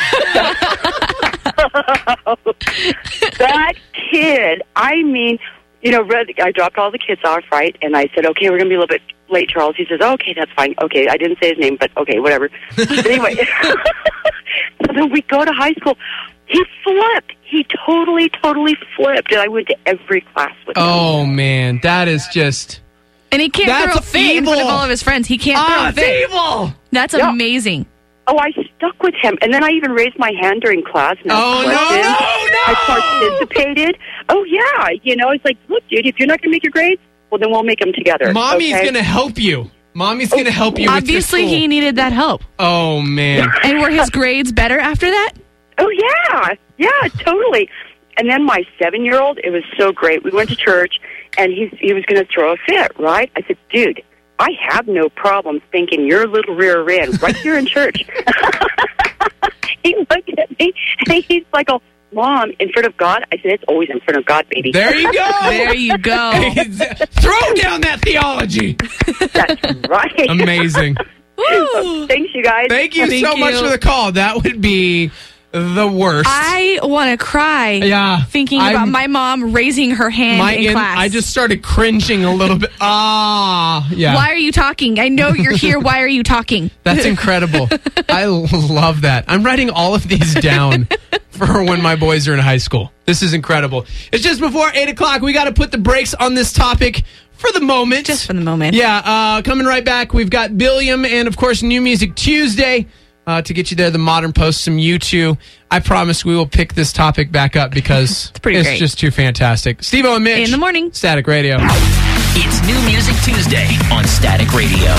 That kid, I mean, you know, I dropped all the kids off, right? And I said, okay, we're going to be a little bit late, Charles. He says, oh, okay, that's fine. Okay, I didn't say his name, but okay, whatever. But anyway, so then we go to high school. He flipped. He totally flipped. And I went to every class with him. Oh, man. That is just... And he can't That's throw a fit in front of evil. all of his friends. He can't throw a fit. evil. That's Yeah. amazing. Oh, I stuck with him. And then I even raised my hand during class. And Oh, no. I participated. Oh, yeah. You know, it's like, look, dude, if you're not going to make your grades, well, then we'll make them together. Mommy's okay? going to help you. Mommy's going to help you with Obviously, your school. he needed that help. Oh, man. And were his grades better after that? Oh, yeah. Yeah, totally. And then my 7-year-old, it was so great. We went to church, and he was going to throw a fit, right? I said, dude, I have no problem thinking your little rear end right here in church. He looked at me, and he's like, oh, Mom, in front of God? I said, it's always in front of God, baby. There you go. There you go. Throw down that theology. That's right. Amazing. Woo. Thanks, you guys. Thank you so much for the call. That would be the worst. I want to cry. Yeah, thinking about my mom raising her hand in class. I just started cringing a little bit. Yeah. Why are you talking? I know you're here. Why are you talking? That's incredible. I love that. I'm writing all of these down for when my boys are in high school. This is incredible. It's just before 8 o'clock. We got to put the brakes on this topic for the moment. Just for the moment. Yeah, coming right back. We've got Billiam and, of course, New Music Tuesday. To get you there, the Modern Post, some U2. I promise we will pick this topic back up because it's great. just too fantastic. Steve-O and Mitch. In the morning. Static Radio. It's New Music Tuesday on Static Radio.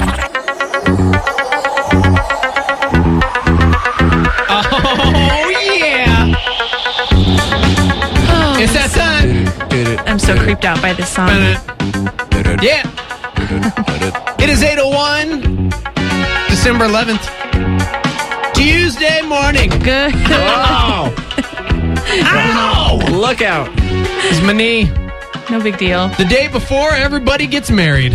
Oh, yeah. It's that time. I'm so creeped out by this song. Yeah. It is 8:01, December 11th. Tuesday morning. Good. Oh. Ow! Look out. It's my knee. No big deal. The day before everybody gets married.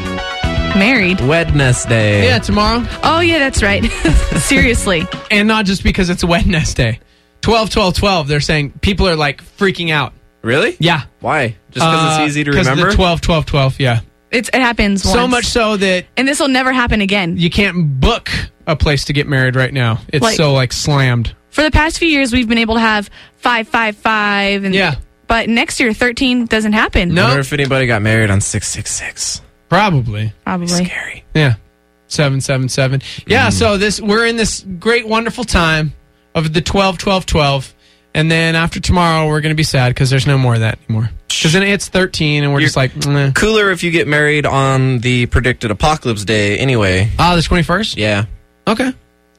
Married? Wednesday. Yeah, tomorrow. Oh, yeah, that's right. Seriously. And not just because it's a Wednesday. 12-12-12. They're saying people are like freaking out. Really? Yeah. Why? Just because it's easy to remember? Because the 12-12-12, yeah. It happens once. So much so that... And this will never happen again. You can't book a place to get married right now. It's so slammed. For the past few years, we've been able to have 555. And yeah. But next year, 13 doesn't happen. I wonder if anybody got married on 666. Probably. Scary. Yeah. 777. Yeah, so we're in this great, wonderful time of the 12-12-12. And then after tomorrow, we're going to be sad because there's no more of that anymore. Because then it's 13, and we're just like, meh. Cooler if you get married on the predicted apocalypse day anyway. Oh, the 21st? Yeah. Okay.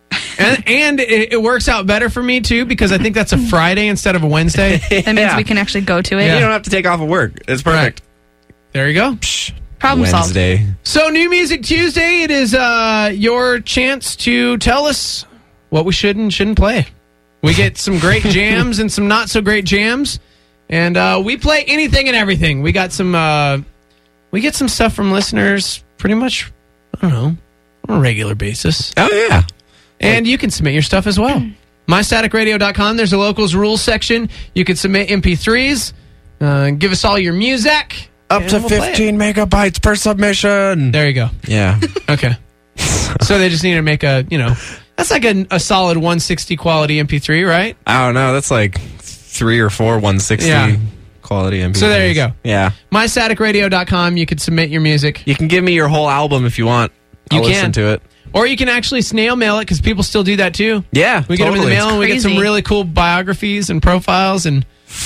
And it works out better for me, too, because I think that's a Friday instead of a Wednesday. That means we can actually go to it. Yeah. You don't have to take off of work. It's perfect. Right. There you go. Problem Wednesday. solved. So, New Music Tuesday, it is your chance to tell us what we should and shouldn't play. We get some great jams and some not so great jams, and we play anything and everything. We got some, we get some stuff from listeners pretty much, I don't know, on a regular basis. Oh yeah, and you can submit your stuff as well. MyStaticRadio.com. There's a locals rules section. You can submit MP3s. Give us all your music. Up to 15 megabytes per submission. There you go. Yeah. Okay. So they just need to make that's like a solid 160 quality MP3, right? I don't know. That's like 3 or 4 160 quality MP3s. So there you go. Yeah. MyStaticRadio.com. You can submit your music. You can give me your whole album if you want. I'll listen to it. Or you can actually snail mail it because people still do that too. Yeah, we get them in the mail and we get some really cool biographies and profiles and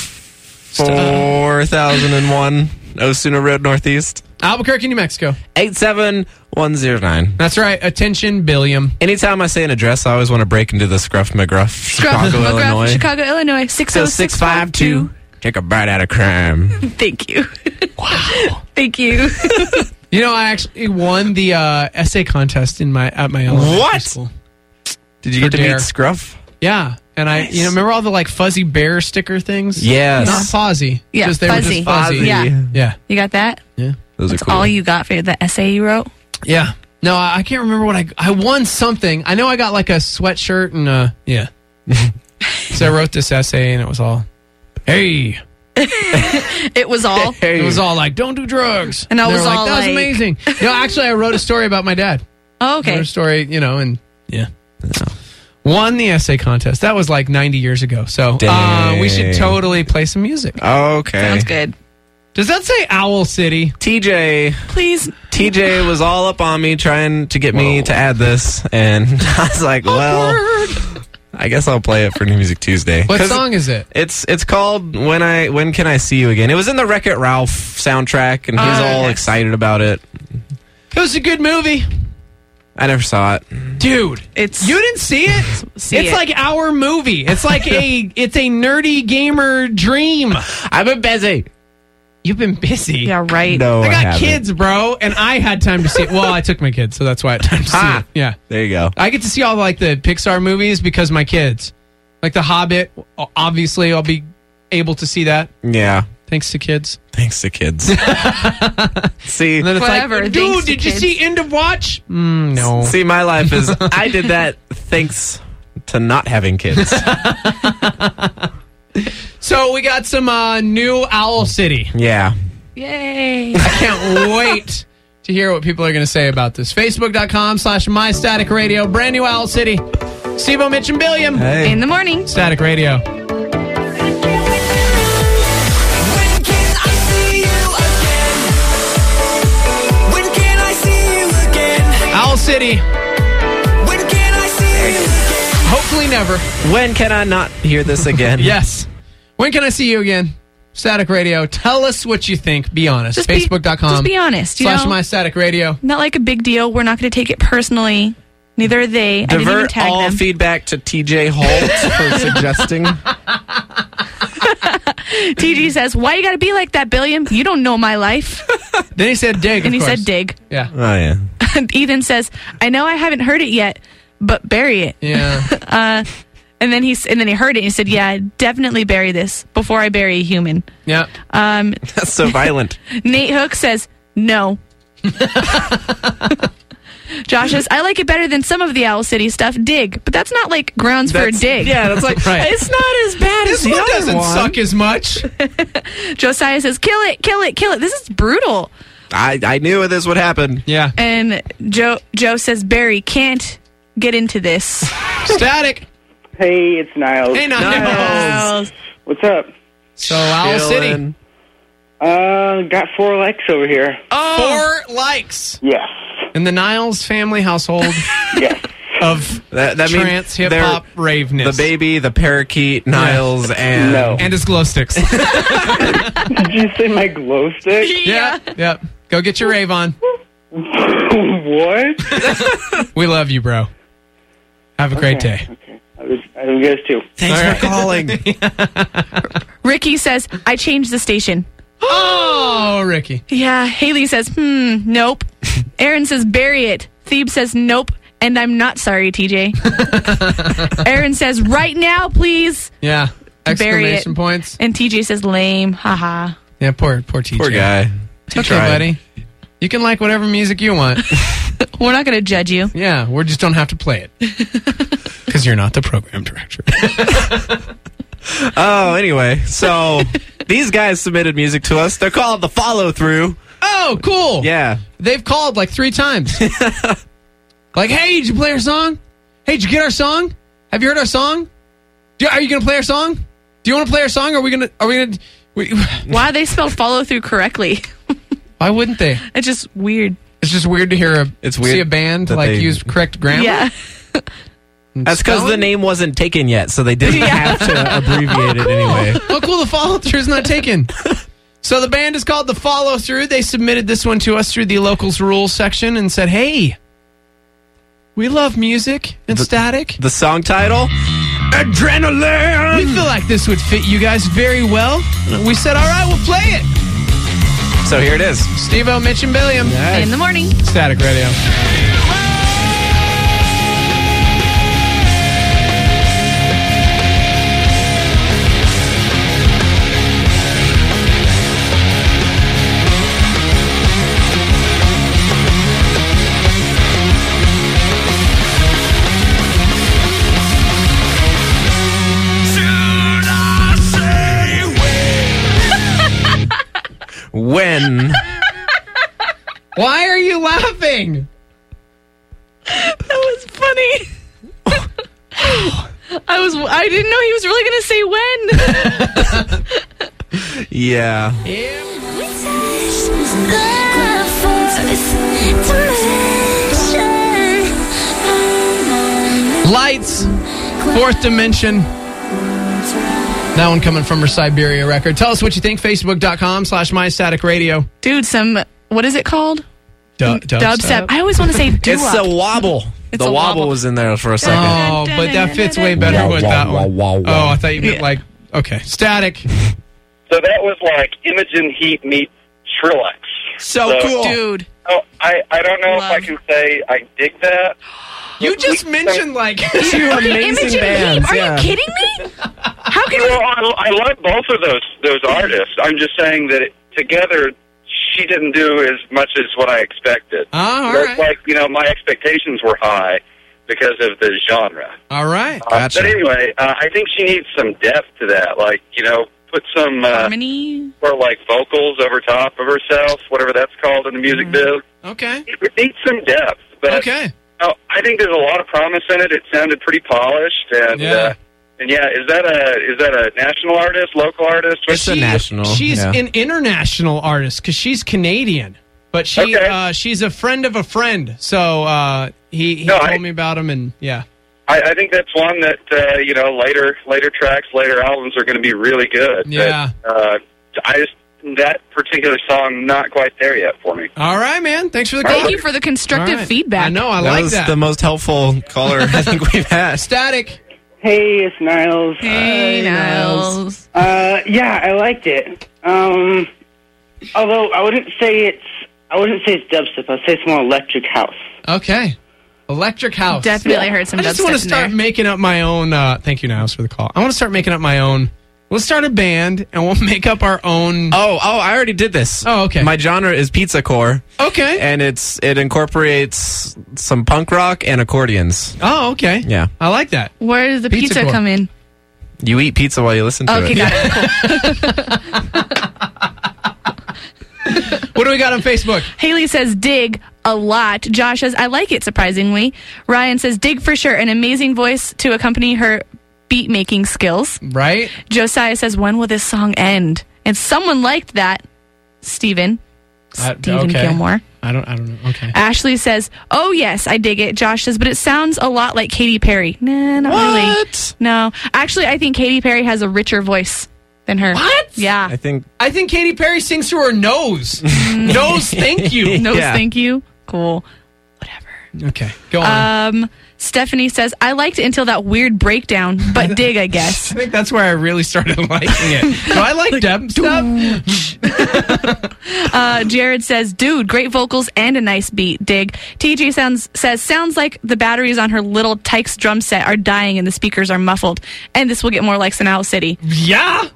4001 Osuna Road Northeast, Albuquerque, New Mexico 87109. That's right. Attention, Billiam. Anytime I say an address, I always want to break into the Scruff McGruff, Chicago, Illinois. Chicago, Illinois 60652. Take a bite out of crime. Thank you. Wow. Thank you. You know, I actually won the essay contest at my elementary school. Did you get to meet Scruff? Yeah. And nice. I remember all the fuzzy bear sticker things? Yes. Not Fozzie. Yeah, they were just fuzzy. Yeah. You got that? Yeah. Those That's are cool. all you got for the essay you wrote? Yeah. No, I can't remember what I won something. I know I got like a sweatshirt and yeah. So I wrote this essay and it was all, hey. It was all? It was all like, don't do drugs. And I was all that was like amazing. No, actually I wrote a story about my dad. Oh, okay. I wrote a story, and yeah. Won the essay contest. That was like 90 years ago. So we should totally play some music. Okay. Sounds good. Does that say Owl City? TJ. Please. TJ was all up on me trying to get me to add this. And I was like, well, I guess I'll play it for New Music Tuesday. What song is it? It's called When Can I See You Again? It was in the Wreck-It Ralph soundtrack, and he's all excited about it. It was a good movie. I never saw it. Dude, you didn't see it? It's like our movie. It's like it's a nerdy gamer dream. I've been busy. You've been busy? Yeah, right. No, I got haven't. kids, bro, and I had time to see it. Well, I took my kids, so that's why I had time to see it. Yeah. There you go. I get to see all the Pixar movies because my kids. Like The Hobbit, obviously I'll be able to see that. Yeah. Thanks to kids. Thanks to kids. See, And then it's Whatever, like, thanks dude, to did you kids. see End of Watch? No. see, my life is I did that thanks to not having kids. So we got some new Owl City. Yeah. Yay. I can't wait to hear what people are going to say about this. Facebook.com/MyStaticRadio. Brand new Owl City. Steve-O, Mitch, and Billiam. Hey. In the morning. Static Radio. When can I see you again? When can I see you again? Owl City. When can I see you again? Hopefully never. When can I not hear this again? Yes. When can I see you again? Static Radio. Tell us what you think. Be honest. Just be honest. You know? /MyStaticRadio. Not like a big deal. We're not going to take it personally. Neither are they. I didn't even Divert tag all them. feedback to TJ Holt for suggesting. TG says, why you got to be like that, Billiam? You don't know my life. Then he said dig. And he of course. said dig. Yeah. Oh, yeah. Ethan says, I know I haven't heard it yet, but bury it. Yeah. And then he heard it and he said, yeah, definitely bury this before I bury a human. Yeah. That's so violent. Nate Hook says, no. Josh says, I like it better than some of the Owl City stuff. Dig. But that's not like grounds for a dig. Yeah, that's like, Right. it's not as bad This as the one other doesn't one. suck as much. Josiah says, kill it, kill it, kill it. This is brutal. I knew this would happen. Yeah. And Joe says, Barry, can't get into this. Static. Hey, it's Niles. Hey, Niles. What's up? So, Owl City. Chillin'. Got 4 likes over here. 4 likes. Yes. In the Niles family household Yes. of That trance, means hip-hop, they're raveness. The baby, the parakeet, Niles, and... No. And his glow sticks. Did you say my glow stick? Yeah. Yep. Go get your rave on. What? We love you, bro. Have a great day. Okay. I love you guys too. Thanks All for calling. Ricky says, I changed the station. Oh, Ricky. Yeah. Haley says, nope. Aaron says, bury it. Thebe says, nope. And I'm not sorry, TJ. Aaron says, right now, please. Yeah. Bury it. Exclamation points. And TJ says, lame. Haha. Yeah, poor TJ. Poor guy. It's okay, buddy. You can like whatever music you want. We're not going to judge you. Yeah, we just don't have to play it. Because you're not the program director. Oh, anyway, so these guys submitted music to us. They're called The Follow Through. Oh, cool. Yeah. They've called like 3 times. Like, hey, did you play our song? Hey, did you get our song? Have you heard our song? Are you going to play our song? Do you want to play our song? Or are we going to... Why they spelled follow through correctly? Why wouldn't they? It's just weird. It's just weird to hear It's weird see a band that like they- use correct grammar. Yeah. That's because the Spelling? name wasn't taken yet, so they didn't have to abbreviate it anyway. Oh, cool. The follow through is not taken. So the band is called The Follow Through. They submitted this one to us through the Locals Rules section and said, hey, we love music and static. The song title? Adrenaline! We feel like this would fit you guys very well. We said, all right, we'll play it. So here it is. Steve-O, Mitch, and Billiam. In the morning. Static Radio. When? Why are you laughing? That was funny. I didn't know he was really going to say when. Yeah. Lights, Fourth Dimension. That one coming from her Siberia record. Tell us what you think. Facebook.com/MyStaticRadio. Dude, what is it called? Dubstep. I always want to say doo-wop. It's a wobble. It's the a wobble wobble. was in there for a second. Oh, but that fits way better with that one. Oh, I thought you meant like, okay, Static. So that was like Imogen Heap meets Skrillex. So cool. Dude. Oh, I don't know if I can say I dig that. You just mentioned like two Okay, amazing Imogen bands. Heap, are yeah. you kidding me? How can I love both of those artists. I'm just saying that together, she didn't do as much as what I expected. all It's right. like, my expectations were high because of the genre. All right. Gotcha. But anyway, I think she needs some depth to that. Like, put some harmony? or like vocals over top of herself, whatever that's called in the music biz. Okay. It needs some depth. But Okay. I think there's a lot of promise in it. It sounded pretty polished, and is that a national artist, local artist? It's a national. She's yeah. an international artist because she's Canadian, but she's a friend of a friend. So he told me about him, and I think that's one that later tracks, later albums are going to be really good. Yeah. But, that particular song not quite there yet for me. All right, man. Thanks for the call. Thank you for the constructive All right. feedback. I know. I that like was that. the most helpful caller I think we've had. Static. Hey, it's Niles. Hey, Niles. Yeah, I liked it. Although I wouldn't say it's dubstep. I'd say it's more electric house. Okay. Electric House. Definitely heard some I just dubstep want to in start there. making up my own. Thank you, Niles, for the call. I want to start making up my own. We'll start a band and we'll make up our own. Oh, I already did this. Oh, okay. My genre is pizza core. Okay. And it incorporates some punk rock and accordions. Oh, okay. Yeah. I like that. Where does the Pizza pizza core. come in? You eat pizza while you listen to Okay, it. got it. What do we got on Facebook? Haley says dig a lot. Josh says I like it surprisingly. Ryan says dig for sure. An amazing voice to accompany her beat making skills. Right. Josiah says when will this song end? And someone liked that. Stephen Gilmore. I don't know. Okay. Ashley says, oh, yes, I dig it. Josh says, but it sounds a lot like Katy Perry. Nah, not really. No. Actually, I think Katy Perry has a richer voice than her. What? Yeah. I think Katy Perry sings through her nose. Nose, thank you. Nose, Yeah. thank you. Cool. Whatever. Okay, go on. Stephanie says, I liked it until that weird breakdown, but dig, I guess. I think that's where I really started liking it. Do I like stuff? Jared says, dude, great vocals and a nice beat. Dig. TJ says, sounds like the batteries on her little Tykes drum set are dying and the speakers are muffled. And this will get more like Sanal City. Yeah.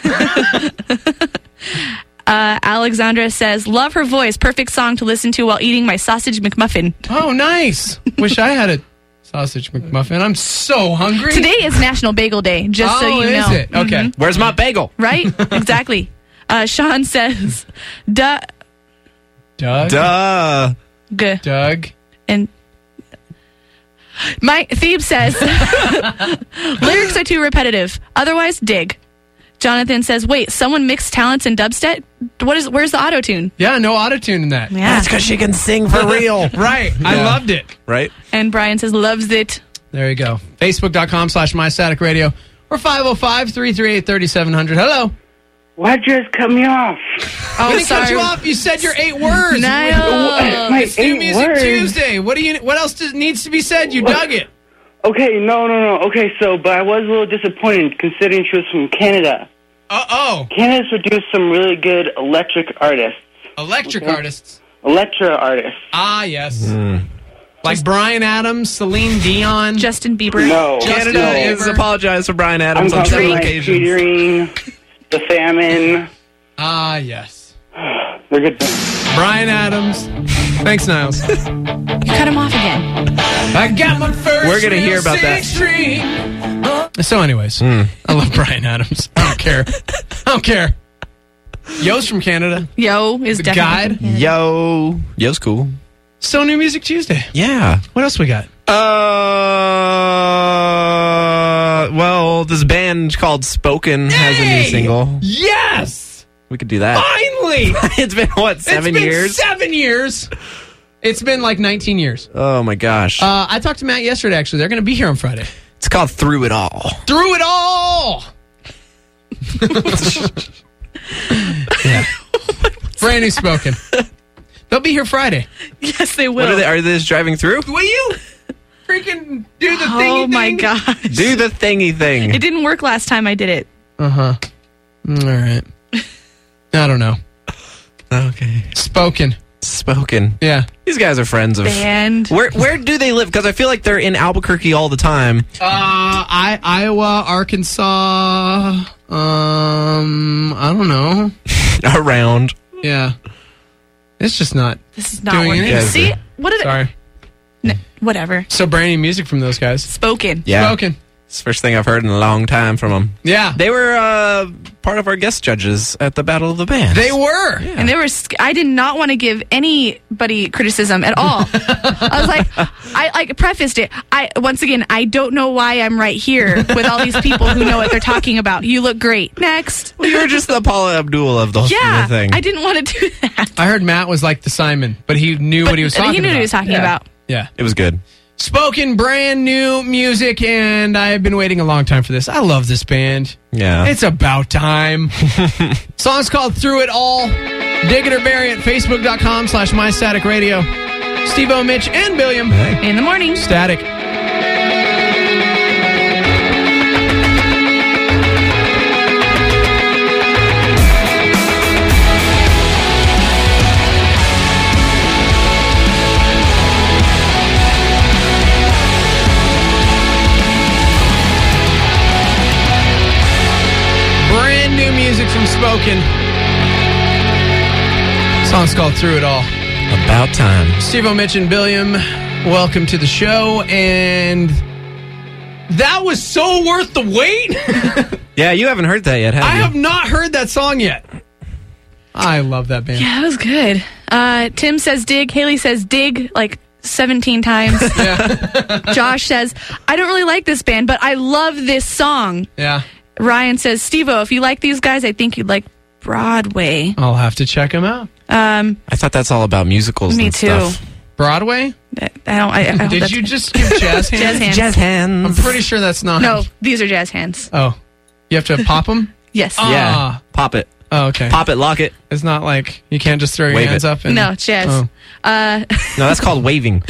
Alexandra says, love her voice. Perfect song to listen to while eating my sausage McMuffin. Oh, nice. Wish I had a sausage McMuffin. I'm so hungry. Today is National Bagel Day, just so you know. Is it? Okay. Where's my bagel? Right? Exactly. Sean says, Doug. Duh. Doug. And my Thebe says, lyrics are too repetitive. Otherwise, dig. Jonathan says, wait, someone mixed talents in dubstep? Where's the auto-tune? Yeah, no auto-tune in that. Yeah. That's because she can sing for real. Right. I loved it. Right? And Brian says, loves it. There you go. Facebook.com/MyStaticRadio or 505-338-3700. Hello. Why just cut me off? I didn't cut you off. You said your 8 words. Niles. My It's New 8 Music words. Tuesday. What else needs to be said? You dug it. Okay, no. Okay, but I was a little disappointed considering she was from Canada. Uh-oh. Canada's produced some really good electric artists. Electric artists. Electro artists. Ah, yes. Like Bryan Adams, Celine Dion. Justin Bieber. No. Canada has apologized for Brian Adams I'm on several talking like occasions. Petering, The Famine. Ah, yes. They're good bands. Bryan Adams. Thanks, Niles. You cut him off again. I got my first We're gonna hear real about that. 6-string. So anyways, I love Bryan Adams. I don't care. Yo's from Canada. Yo is The definitely. Guide. Yo's cool. So New Music Tuesday. Yeah. What else we got? Well, this band called Spoken has a new single. Yes! We could do that. Finally! It's been, what, 7 years? 7 years. It's been like 19 years. Oh, my gosh. I talked to Matt yesterday, actually. They're going to be here on Friday. It's called Through It All. Through it all! Yeah. Brand new Spoken. They'll be here Friday. Yes, they will. What are they just driving through? Will you freaking do the thingy Oh my thing? gosh. Do the thingy thing. It didn't work last time I did it. Uh-huh. All right. I don't know. Okay. Spoken. Spoken. Yeah. These guys are friends of... Band. Where do they live? Because I feel like they're in Albuquerque all the time. Iowa, Arkansas. I don't know. Around. Yeah. It's just not. This is not doing working. anything. See? What did Sorry. Whatever. So brand new music from those guys. Spoken. Yeah. Spoken. It's the first thing I've heard in a long time from them. Yeah. They were part of our guest judges at the Battle of the Bands. They were. And they were. I did not want to give anybody criticism at all. I was like, I prefaced it. Once again, I don't know why I'm right here with all these people who know what they're talking about. You look great. Next. Well, you were just the Paula Abdul of the Yeah, thing. I didn't want to do that. I heard Matt was like the Simon, but he knew what he was talking about. He knew what he was talking about. Yeah. It was good. Spoken, brand new music, and I've been waiting a long time for this. I love this band. Yeah. It's about time. Song's called Through It All. Dig it or bury it. Facebook.com/MyStaticRadio. Steve-O, Mitch, and Billiam. In the morning. Static. Brand new music from Spoken. Song's called Through It All. About time. Steve-O, Mitch, and Billiam, welcome to the show. And that was so worth the wait. Yeah, you haven't heard that yet, have I you? have not heard that song yet. I love that band. Yeah, that was good. Tim says dig. Haley says dig like 17 times. Josh says, I don't really like this band, but I love this song. Yeah. Ryan says, Steve-O, if you like these guys, I think you'd like Broadway. I'll have to check them out. I thought that's all about musicals Me and too. stuff. Broadway? I hope Did that's- you just give jazz hands? Jazz hands. Jazz hands. I'm pretty sure that's not. No, these are jazz hands. Oh. You have to pop them? Yes. Yeah. Pop it. Oh, okay. Pop it, lock it. It's not like you can't just throw your Wave hands it. up. And, No, it's jazz. Oh. No, that's called waving.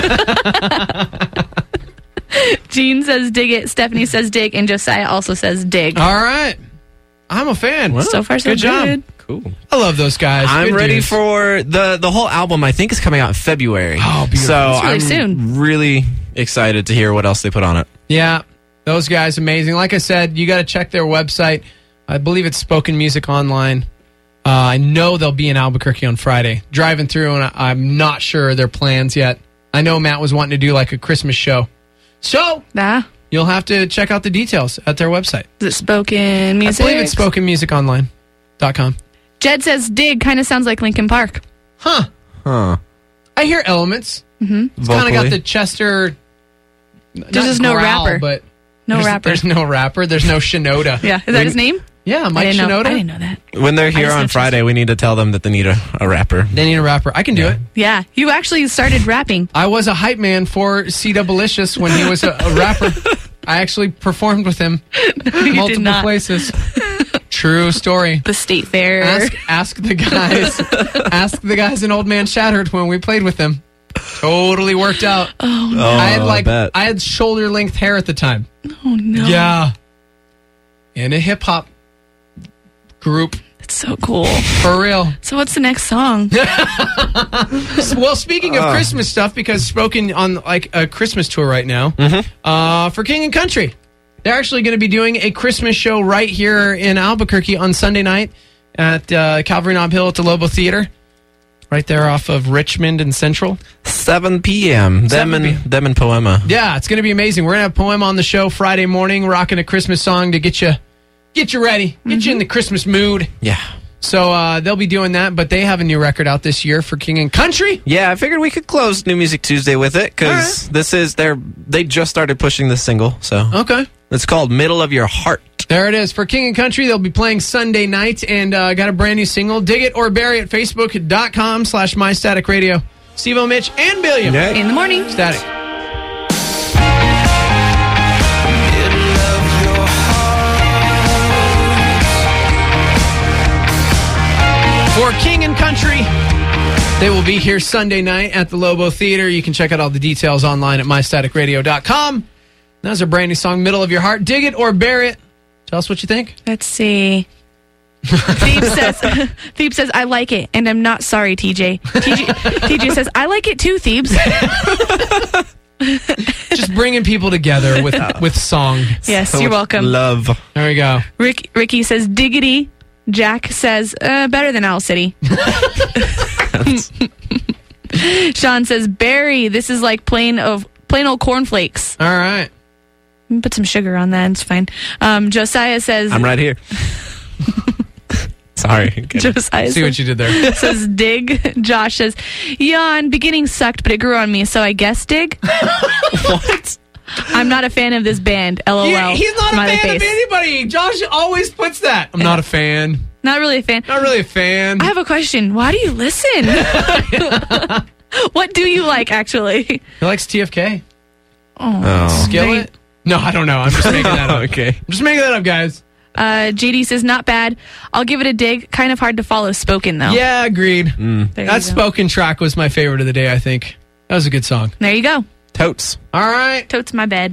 Jean says dig it. Stephanie says dig. And Josiah also says dig. All right. I'm a fan. Well, So far, so good job. good. Cool. I love those guys. I'm Good ready dudes. for the whole album. I think is coming out in February. Oh, beautiful. So It's really I'm soon. really excited to hear what else they put on it. Yeah, those guys amazing. Like I said, you got to check their website. I believe it's Spoken Music Online. I know they'll be in Albuquerque on Friday. Driving through, and I'm not sure their plans yet. I know Matt was wanting to do like a Christmas show. So you'll have to check out the details at their website. Is it Spoken Music? I believe it's SpokenMusicOnline.com. Jed says dig kind of sounds like Linkin Park. Huh. Huh. I hear elements. Mm-hmm. It's kind of got Vocally? the Chester. There's just no rapper. But No there's, rapper. There's no rapper. There's no Shinoda. Yeah, is that his name? Yeah, I Mike didn't know. Shinoda. I didn't know that. When they're here just on know Friday, we need to tell them that they need a rapper. They need a rapper. I can do it. Yeah, you actually started rapping. I was a hype man for C. Doublicious when he was a rapper. I actually performed with him You multiple did not. places. True story. The State Fair. Ask the guys. Ask the guys in Old Man Shattered when we played with them. Totally worked out. Oh no! I had bet. I had shoulder length hair at the time. Oh no! Yeah. In a hip hop group. It's so cool. For real. So what's the next song? Well, speaking of Christmas stuff, because Spoken on like a Christmas tour right now, for King and Country, they're actually going to be doing a Christmas show right here in Albuquerque on Sunday night at Calvary Knob Hill at the Lobo Theater, right there off of Richmond and Central. 7 p.m. Them and Poema. Yeah, it's going to be amazing. We're going to have Poema on the show Friday morning, rocking a Christmas song to get you ready, get you in the Christmas mood. Yeah. So they'll be doing that, but they have a new record out this year for King and Country. Yeah, I figured we could close New Music Tuesday with it because this is they just started pushing this single. So Okay. it's called Middle of Your Heart. There it is. For King and Country, they'll be playing Sunday night and got a brand new single. Dig it or bury it. Facebook.com/MyStaticRadio. Steve-O, Mitch, and Billiam. In the morning. Static. For King and Country, they will be here Sunday night at the Lobo Theater. You can check out all the details online at MyStaticRadio.com. That was a brand new song, Middle of Your Heart. Dig it or bury it. Tell us what you think. Let's see. Thebes says, I like it, and I'm not sorry, TJ. TJ says, I like it too, Thebes. Just bringing people together with song. Yes, you're welcome. Love. There we go. Ricky says, diggity. Jack says, better than Owl City. Sean says, Barry, this is like plain old cornflakes. All right. Put some sugar on that. It's fine. Josiah says... I'm right here. Sorry. Josiah See what you did there. Says dig. Josh says, yawn, beginning sucked, but it grew on me, so I guess dig. What? I'm not a fan of this band. LOL. He's not Smiley a fan face. of anybody. Josh always puts that. I'm not a fan. Not really a fan. Not really a fan. I have a question. Why do you listen? What do you like, actually? He likes TFK. Oh. Skillet? No, I don't know. I'm just making that up. Okay. I'm just making that up, guys. JD says, not bad. I'll give it a dig. Kind of hard to follow spoken, though. Yeah, agreed. There you That go. spoken track was my favorite of the day, I think. That was a good song. There you go. Totes. All right. Totes my bed.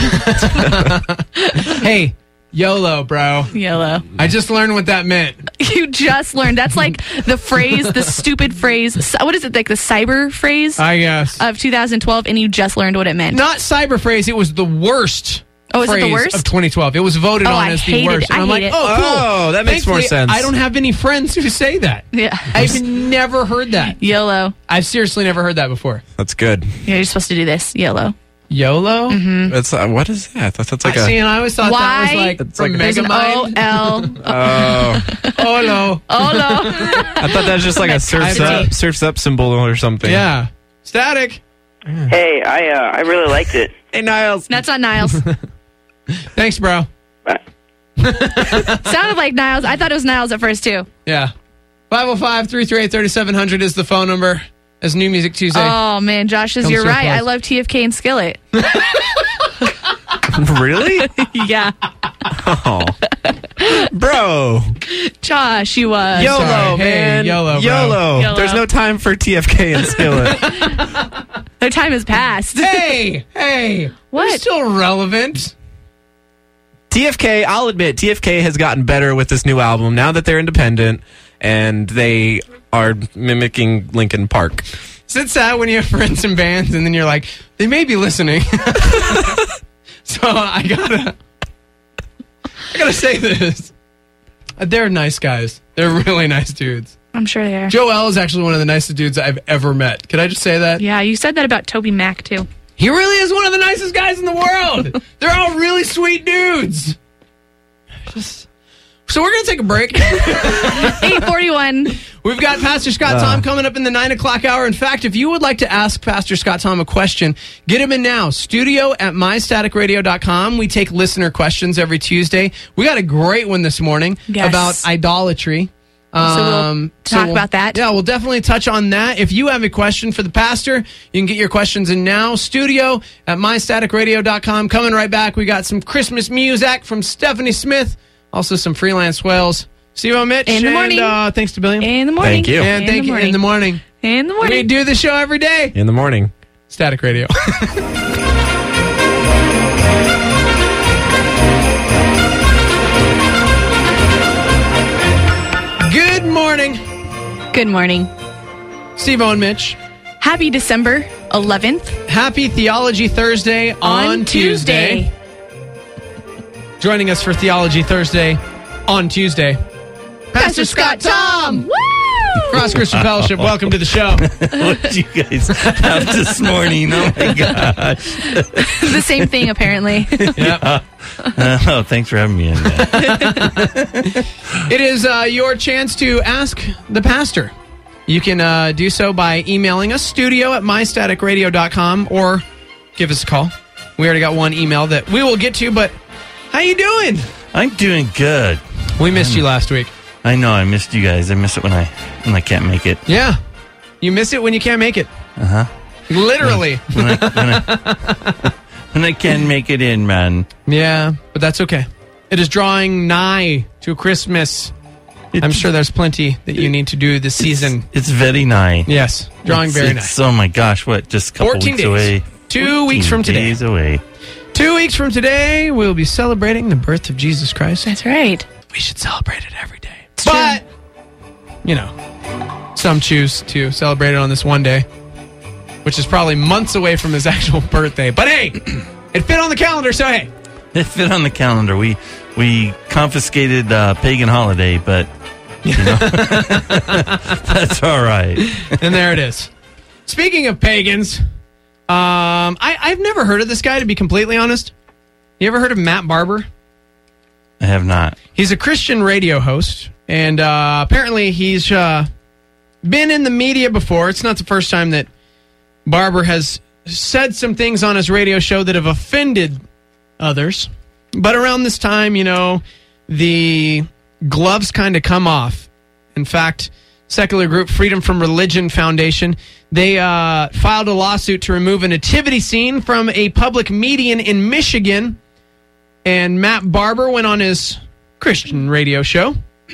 Hey, YOLO, bro. YOLO. I just learned what that meant. You just learned. That's like the phrase, the stupid phrase. What is it, like the cyber phrase I guess. of 2012, and you just learned what it meant. Not cyber phrase. It was the worst. Oh, is it the phrase worst? of 2012? It was voted Oh, on I as the hated worst. it. And I I'm like, hate it. oh, cool. Oh, that makes more Thankfully, sense. I don't have any friends who say that. Yeah. I've never heard that. YOLO. I've seriously never heard that before. That's good. Yeah, you're supposed to do this. YOLO. YOLO? Mm-hmm. It's what is that? That's like See, and I always thought that was like It's from like There's an Megamind. O-L. Oh. Olo. Olo. I thought that was just like a surf's up symbol or something. Yeah. Static. Hey, I really liked it. Hey, Niles. That's not Niles. Thanks, bro. Sounded like Niles. I thought it was Niles at first, too. Yeah. 505-338-3700 is the phone number as New Music Tuesday. Oh, man. Josh says, Comes you're so right. close. I love TFK and Skillet. Really? Yeah. Oh. Bro. Josh, you was. YOLO, Sorry. Hey, man. YOLO, bro. YOLO. There's no time for TFK and Skillet. Their time has passed. Hey. What? They're still relevant. TFK, I'll admit, TFK has gotten better with this new album now that they're independent and they are mimicking Linkin Park. Is it sad when you have friends in bands and then you're like, they may be listening? So I gotta say this. They're nice guys. They're really nice dudes. I'm sure they are. Joel is actually one of the nicest dudes I've ever met. Could I just say that? Yeah, you said that about Toby Mac, too. He really is one of the nicest guys in the world. They're all really sweet dudes. So we're going to take a break. 8:41. We've got Pastor Scott Tom coming up in the 9 o'clock hour. In fact, if you would like to ask Pastor Scott Tom a question, get him in now. Studio@mystaticradio.com. We take listener questions every Tuesday. We got a great one this morning about idolatry. So we'll talk about that. Yeah, we'll definitely touch on that. If you have a question for the pastor, you can get your questions in now. Studio@mystaticradio.com. Coming right back, we got some Christmas music from Stephanie Smith. Also some freelance whales. See you on Mitch. In the morning. And thanks to Billiam. In the morning. Thank you. And thank you. In the morning. In the We morning. do the show every day. In the morning. Static Radio. Good morning. Good morning. Steve-O and Mitch. Happy December 11th. Happy Theology Thursday on Tuesday. Joining us for Theology Thursday on Tuesday, Pastor Scott Tom. Woo! Cross Christian Fellowship, welcome to the show. What did you guys have this morning? Oh my gosh. The same thing, apparently. Yep. Oh, thanks for having me in there. It is your chance to ask the pastor. You can do so by emailing us, studio@mystaticradio.com, or give us a call. We already got one email that we will get to, but how you doing? I'm doing good. We missed you last week. I know, I missed you guys. I miss it when I can't make it. Yeah. You miss it when you can't make it. Uh-huh. Literally. When I can't make it in, man. Yeah, but that's okay. It is drawing nigh to Christmas. I'm sure there's plenty that you need to do this season. It's very nigh. Yes, drawing very nigh. Oh my gosh, what? Just a couple 14 weeks days. away. 2 weeks from today. Days away. 2 weeks from today, we'll be celebrating the birth of Jesus Christ. That's right. We should celebrate it every day. But, some choose to celebrate it on this one day, which is probably months away from his actual birthday. But hey, it fit on the calendar, so hey. It fit on the calendar. We confiscated pagan holiday, but that's all right. And there it is. Speaking of pagans, I've never heard of this guy, to be completely honest. You ever heard of Matt Barber? I have not. He's a Christian radio host, and apparently he's been in the media before. It's not the first time that Barber has said some things on his radio show that have offended others. But around this time, the gloves kind of come off. In fact, secular group Freedom from Religion Foundation, they filed a lawsuit to remove a nativity scene from a public median in Michigan. And Matt Barber went on his Christian radio show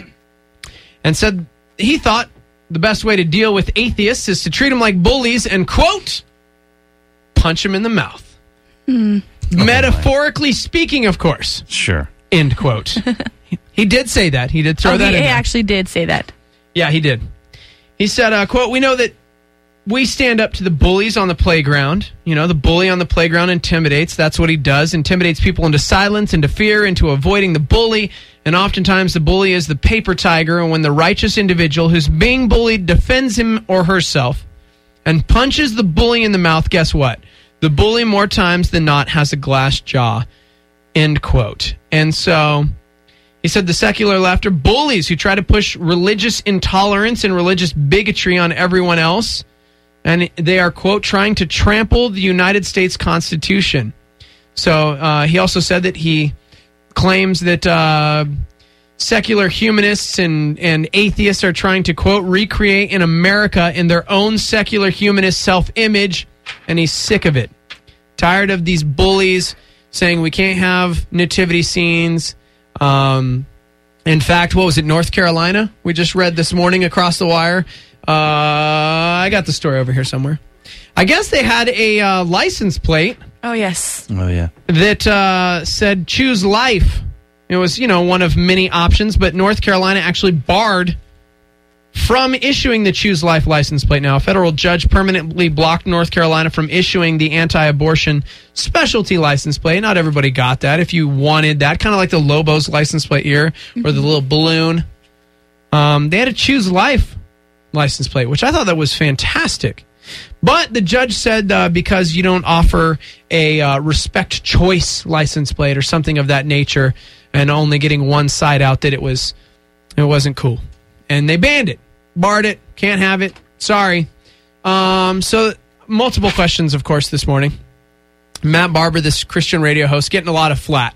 and said he thought the best way to deal with atheists is to treat them like bullies and, quote, punch them in the mouth. Metaphorically speaking, of course. Sure. End quote. He did say that. He did throw that in He there. actually did say that. Yeah, he did. He said, quote, "We know that we stand up to the bullies on the playground. The bully on the playground intimidates. That's what he does. Intimidates people into silence, into fear, into avoiding the bully. And oftentimes the bully is the paper tiger. And when the righteous individual who's being bullied defends him or herself and punches the bully in the mouth, guess what? The bully more times than not has a glass jaw." End quote. And so he said the secular left are bullies who try to push religious intolerance and religious bigotry on everyone else. And they are, quote, trying to trample the United States Constitution. So he also said that he claims that secular humanists and atheists are trying to, quote, recreate in America in their own secular humanist self-image. And he's sick of it. Tired of these bullies saying we can't have nativity scenes. In fact, what was it, North Carolina? We just read this morning across the wire. I got the story over here somewhere. I guess they had a license plate. Oh, yes. Oh, yeah. That said choose life. It was, one of many options, but North Carolina actually barred from issuing the Choose Life license plate. Now, a federal judge permanently blocked North Carolina from issuing the anti-abortion specialty license plate. Not everybody got that. If you wanted that, kind of like the Lobos license plate here, or the little balloon. They had a Choose Life license plate, which I thought that was fantastic. But the judge said because you don't offer a respect choice license plate or something of that nature, and only getting one side out, that it wasn't cool. And they banned it, barred it, can't have it. Sorry. So multiple questions, of course, this morning. Matt Barber, this Christian radio host, taking a lot of flack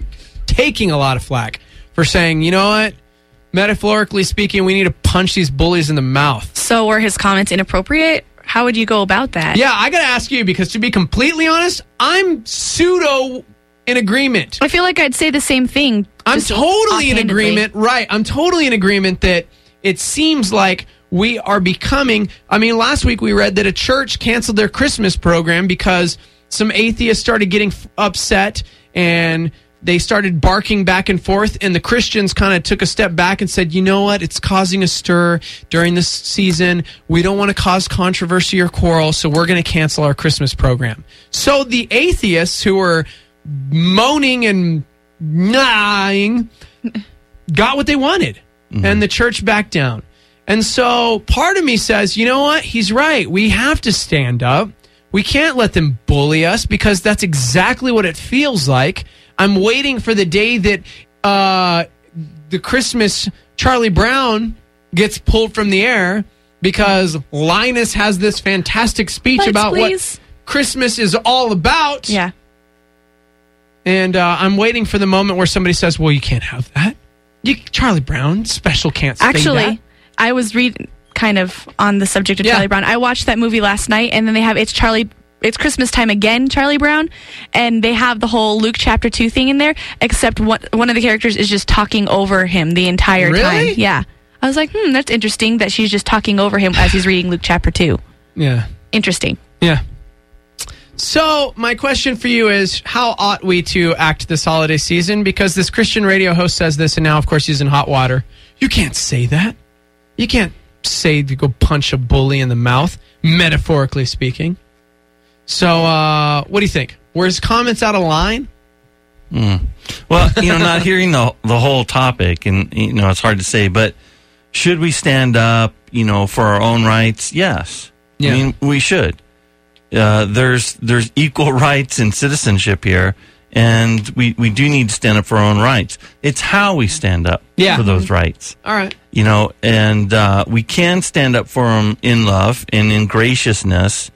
for saying, you know what? Metaphorically speaking, we need to punch these bullies in the mouth. So were his comments inappropriate? How would you go about that? Yeah, I got to ask you, because to be completely honest, I'm pseudo in agreement. I feel like I'd say the same thing. I'm totally in agreement. Right. I'm totally in agreement that it seems like we are becoming... I mean, last week we read that a church canceled their Christmas program because some atheists started getting upset and they started barking back and forth, and the Christians kind of took a step back and said, you know what, it's causing a stir during this season. We don't want to cause controversy or quarrel, so we're going to cancel our Christmas program. So the atheists who were moaning and gnawing got what they wanted, and the church backed down. And so part of me says, you know what, he's right. We have to stand up. We can't let them bully us, because that's exactly what it feels like. I'm waiting for the day that the Christmas Charlie Brown gets pulled from the air, because Linus has this fantastic speech about what Christmas is all about. Yeah. And I'm waiting for the moment where somebody says, well, you can't have that. Charlie Brown special can't say that. Actually, I was reading kind of on the subject of Charlie Brown. I watched that movie last night, and then they have It's Christmas Time Again, Charlie Brown, and they have the whole Luke chapter 2 thing in there, except one of the characters is just talking over him the entire time. Yeah. I was like, that's interesting that she's just talking over him as he's reading Luke chapter 2. Yeah. Interesting. Yeah. So, my question for you is, how ought we to act this holiday season? Because this Christian radio host says this, and now, of course, he's in hot water. You can't say that. You can't say to go punch a bully in the mouth, metaphorically speaking. So, what do you think? Were his comments out of line? Well, not hearing the whole topic, and, it's hard to say, but should we stand up, for our own rights? Yes. Yeah. I mean, we should. There's equal rights and citizenship here, and we do need to stand up for our own rights. It's how we stand up for those rights. All right. And we can stand up for them in love and in graciousness,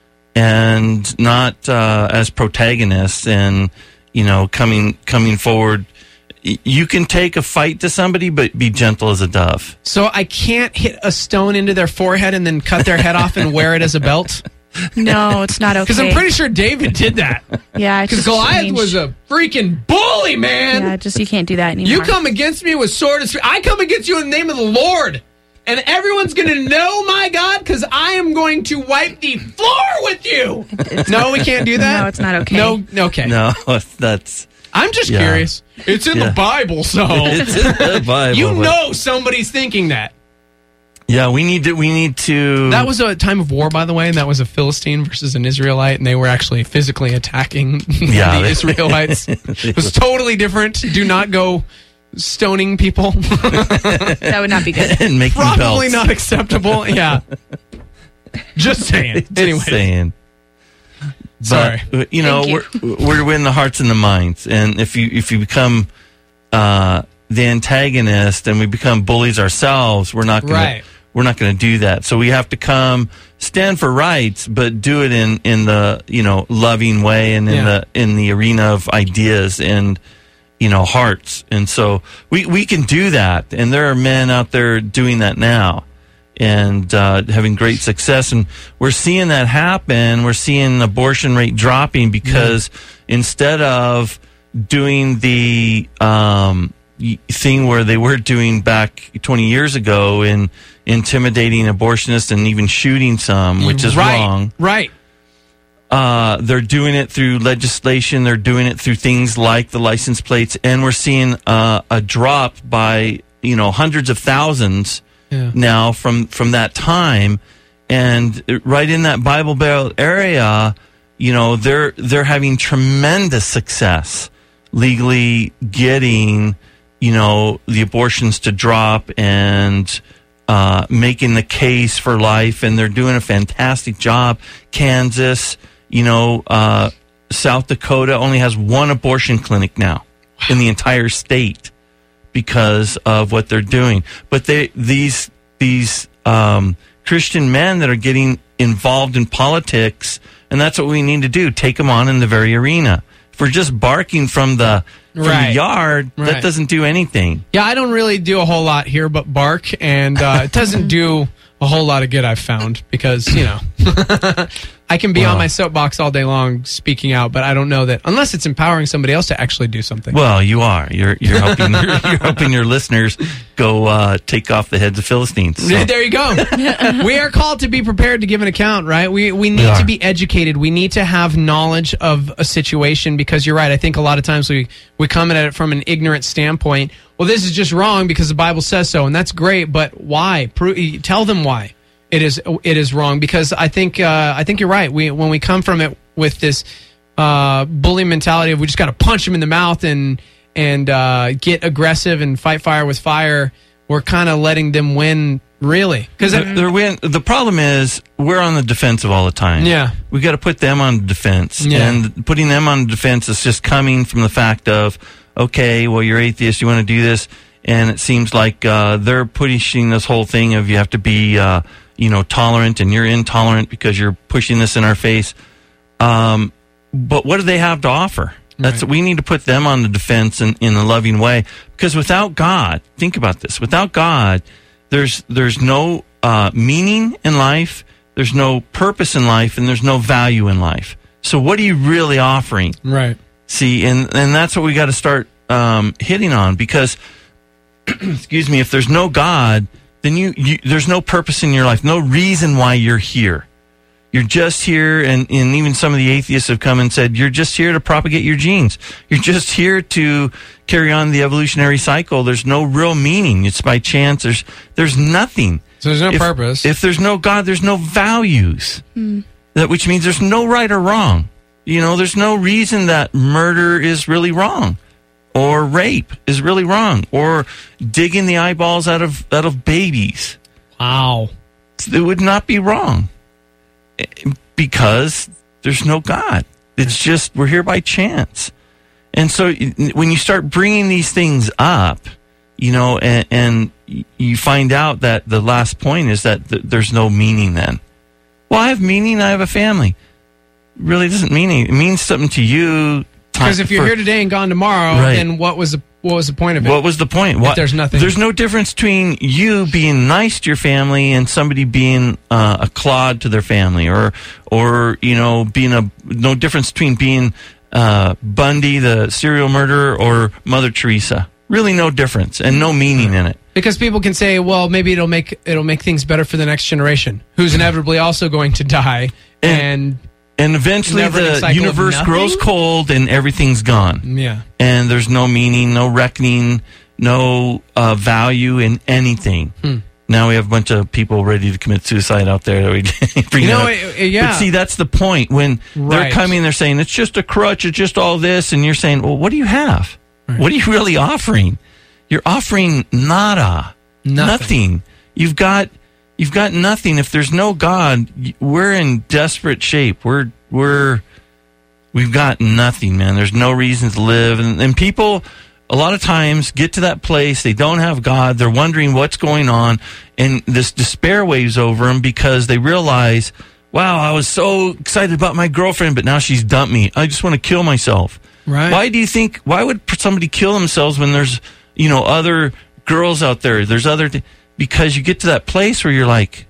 and not as protagonists and, coming forward. You can take a fight to somebody, but be gentle as a dove. So I can't hit a stone into their forehead and then cut their head off and wear it as a belt? No, it's not okay. Because I'm pretty sure David did that. Yeah, because Goliath was a freaking bully, man. Yeah, you can't do that anymore. You come against me with sword and spear. I come against you in the name of the Lord. And everyone's going to know my God, because I am going to wipe the floor with you. No, we can't do that? No, it's not okay. No, okay. No, that's... I'm just curious. It's in the Bible, so... It's in the Bible. Somebody's thinking that. Yeah, we need to... That was a time of war, by the way, and that was a Philistine versus an Israelite, and they were actually physically attacking the Israelites. It was totally different. Do not go stoning people. That would not be good. And making Probably belts. not acceptable. Yeah. Just saying. Anyway. Saying. Sorry. But, we're in the hearts and the minds, and if you become the antagonist and we become bullies ourselves, we're not going to do that. So we have to stand for rights, but do it in the loving way and in the arena of ideas and hearts. And so we can do that, and there are men out there doing that now and having great success, and we're seeing that happen. We're seeing abortion rate dropping because instead of doing the thing where they were doing back 20 years ago in intimidating abortionists and even shooting some, which is wrong. Right. They're doing it through legislation. They're doing it through things like the license plates, and we're seeing a drop by hundreds of thousands now from that time. And right in that Bible Belt area, they're having tremendous success legally getting the abortions to drop and making the case for life, and they're doing a fantastic job. Kansas, South Dakota only has one abortion clinic now in the entire state because of what they're doing. But these Christian men that are getting involved in politics, and that's what we need to do, take them on in the very arena. If we're just barking from the yard, that doesn't do anything. Yeah, I don't really do a whole lot here but bark, and it doesn't do a whole lot of good, I've found, because, I can be on my soapbox all day long speaking out, but I don't know that, unless it's empowering somebody else to actually do something. Well, you are. You're helping you're helping your listeners go take off the heads of Philistines. So. There you go. We are called to be prepared to give an account, right? We need to be educated. We need to have knowledge of a situation, because you're right. I think a lot of times we come at it from an ignorant standpoint. Well, this is just wrong because the Bible says so, and that's great, but why? Tell them why it is wrong, because I think you're right. When we come from it with this bullying mentality of we just got to punch them in the mouth and get aggressive and fight fire with fire, we're kind of letting them win, really. Because the problem is we're on the defensive all the time. Yeah, we got to put them on defense, and putting them on defense is just coming from the fact of, okay, well, you're atheist, you want to do this, and it seems like they're pushing this whole thing of you have to be tolerant, and you're intolerant because you're pushing this in our face. But what do they have to offer? We need to put them on the defense in a loving way, because without God, think about this, without God, there's no meaning in life, there's no purpose in life, and there's no value in life. So what are you really offering? Right. See, and that's what we got to start hitting on, because excuse me, if there's no God, then you there's no purpose in your life, no reason why you're here. You're just here, and even some of the atheists have come and said, you're just here to propagate your genes. You're just here to carry on the evolutionary cycle. There's no real meaning. It's by chance. There's nothing. So there's no purpose. If there's no God, there's no values. Which means there's no right or wrong. There's no reason that murder is really wrong, or rape is really wrong, or digging the eyeballs out of babies. Wow. It would not be wrong. Because there's no God. It's just we're here by chance. And so when you start bringing these things up, and you find out that the last point is that there's no meaning then. Well, I have meaning. I have a family. Really doesn't mean anything. It means something to you. Because if you're here today and gone tomorrow, then what was the point of it? What was the point? If there's nothing. There's no difference between you being nice to your family and somebody being a clod to their family, or being no difference between being Bundy, the serial murderer, or Mother Teresa. Really, no difference and no meaning in it. Because people can say, well, maybe it'll make things better for the next generation, who's inevitably also going to die, and eventually the universe grows cold and everything's gone. Yeah. And there's no meaning, no reckoning, no value in anything. Now we have a bunch of people ready to commit suicide out there that we bring up. Yeah. But see, that's the point. When they're coming, they're saying, it's just a crutch, it's just all this, and you're saying, well, what do you have? Right. What are you really offering? You're offering nada. Nothing. You've got nothing. If there's no God, we're in desperate shape. We've got nothing, man. There's no reason to live. And people, a lot of times, get to that place. They don't have God. They're wondering what's going on. And this despair waves over them because they realize, wow, I was so excited about my girlfriend, but now she's dumped me. I just want to kill myself. Right. Why would somebody kill themselves when there's, other girls out there? There's because you get to that place where you're like,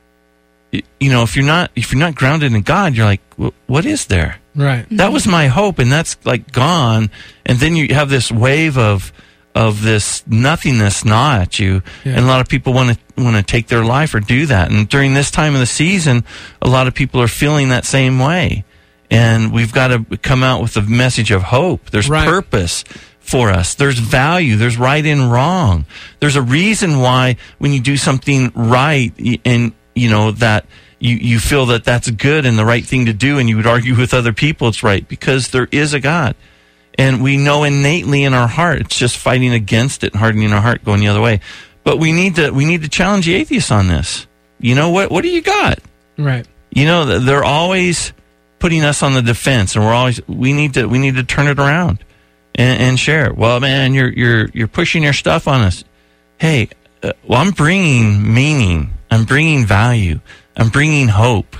if you're not grounded in God, you're like, what is there? Right. That was my hope, and that's like gone. And then you have this wave of this nothingness gnaw at you, and a lot of people want to take their life or do that. And during this time of the season, a lot of people are feeling that same way. And we've got to come out with a message of hope. There's purpose for us. There's value. There's right and wrong. There's a reason why when you do something right and, that you feel that that's good and the right thing to do, and you would argue with other people it's right, because there is a God. And we know innately in our heart, it's just fighting against it and hardening our heart, going the other way. But we need to challenge the atheists on this. What do you got? Right. They're always putting us on the defense, and we need to turn it around and share it. Well, man, you're pushing your stuff on us. Hey, I'm bringing meaning. I'm bringing value. I'm bringing hope.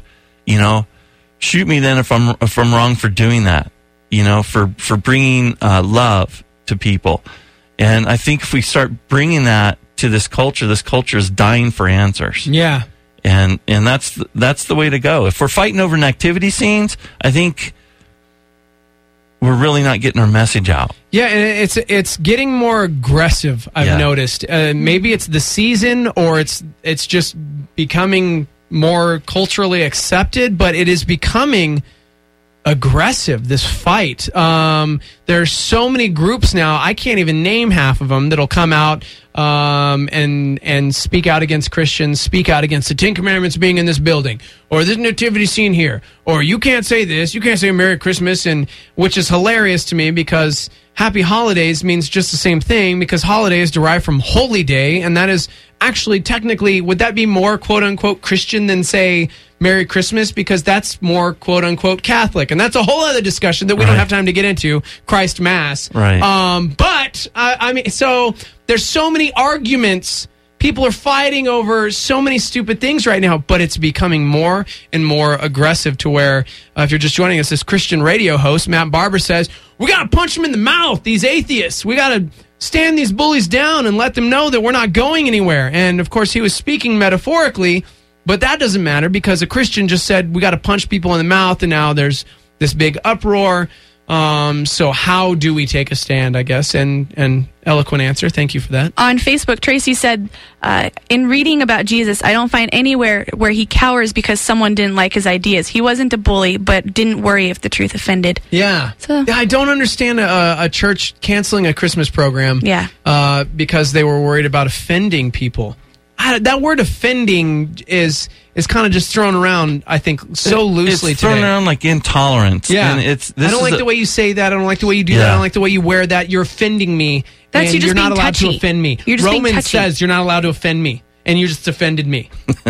Shoot me then if I'm wrong for doing that. For bringing love to people. And I think if we start bringing that to this culture is dying for answers. Yeah. And that's the way to go. If we're fighting over nativity scenes, I think we're really not getting our message out. Yeah, and it's getting more aggressive, I've noticed. Maybe it's the season, or it's just becoming more culturally accepted, but it is becoming aggressive, this fight. There's so many groups now, I can't even name half of them, that'll come out and speak out against Christians, speak out against the 10 Commandments being in this building, or this nativity scene here, or you can't say this, you can't say Merry Christmas, and which is hilarious to me, because Happy Holidays means just the same thing, because holiday is derived from Holy Day, and that is actually technically, would that be more quote-unquote Christian than, say, Merry Christmas? Because that's more quote-unquote Catholic, and that's a whole other discussion that we don't have time to get into, Christ Mass. Right. But, I mean, so there's so many arguments. People are fighting over so many stupid things right now, but it's becoming more and more aggressive to where, if you're just joining us, this Christian radio host, Matt Barber, says, we got to punch them in the mouth, these atheists. We got to stand these bullies down and let them know that we're not going anywhere. And, of course, he was speaking metaphorically, but that doesn't matter, because a Christian just said we got to punch people in the mouth, and now there's this big uproar. So how do we take a stand, I guess? And eloquent answer. Thank you for that. On Facebook, Tracy said, in reading about Jesus, I don't find anywhere where he cowers because someone didn't like his ideas. He wasn't a bully, but didn't worry if the truth offended. Yeah. So, I don't understand a church canceling a Christmas program because they were worried about offending people. That word offending is kind of just thrown around, I think, so loosely it's thrown today. around like intolerance. Yeah. And I don't like the way you say that. I don't like the way you do that. I don't like the way you wear that. You're offending me. That's and you just you're not being allowed touchy. to offend me. You're just being Romans touchy. says you're not allowed to offend me, and you just offended me.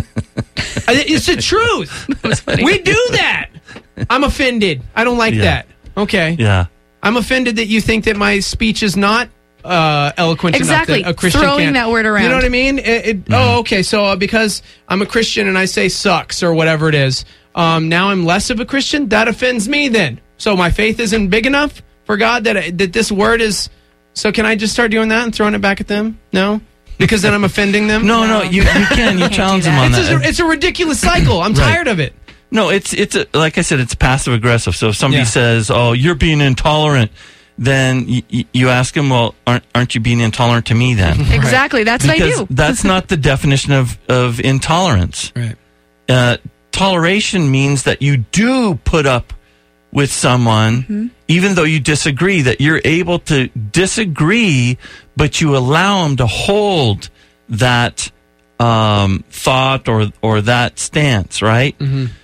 It's the truth. That was funny. We do that. I'm offended. I don't like that. Okay. Yeah. I'm offended that you think that my speech is not eloquent Exactly. enough that a Christian Throwing can't. that word around. You know what I mean? Oh, okay. So because I'm a Christian and I say sucks or whatever it is, now I'm less of a Christian? That offends me then. So my faith isn't big enough for God that this word is... So can I just start doing that and throwing it back at them? No? Because then I'm offending them? No, you can. You challenge them on that. It's a ridiculous cycle. I'm tired of it. No, it's like I said, it's passive aggressive. So if somebody says, "Oh, you're being intolerant," then you ask them, "Well, aren't you being intolerant to me then?" Exactly. That's what I do. That's not the definition of intolerance. Right. Toleration means that you do put up with someone, even though you disagree. That you're able to disagree, but you allow them to hold that thought or that stance, right?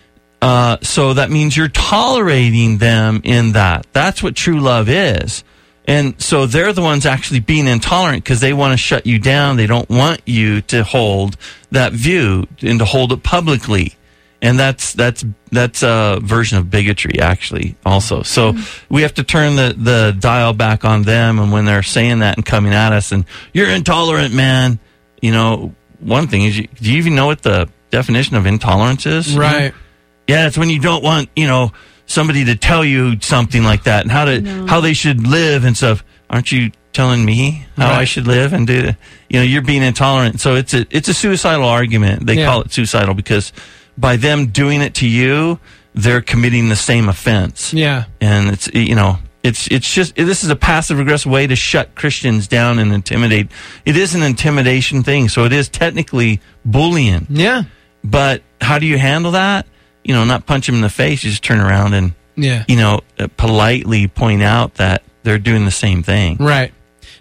So that means you're tolerating them in that. That's what true love is. And so they're the ones actually being intolerant because they want to shut you down. They don't want you to hold that view and to hold it publicly. And that's a version of bigotry, actually, also. So we have to turn the dial back on them. And when they're saying that and coming at us and you're intolerant, man, you know, one thing is, do you even know what the definition of intolerance is? Right. Yeah, it's when you don't want, somebody to tell you something like that and how they should live and stuff. Aren't you telling me how I should live and do? You're being intolerant. So it's a suicidal argument. They call it suicidal because by them doing it to you, they're committing the same offense. Yeah. And it's just, this is a passive aggressive way to shut Christians down and intimidate. It is an intimidation thing. So it is technically bullying. Yeah. But how do you handle that? Not punch them in the face. You just turn around and, politely point out that they're doing the same thing. Right.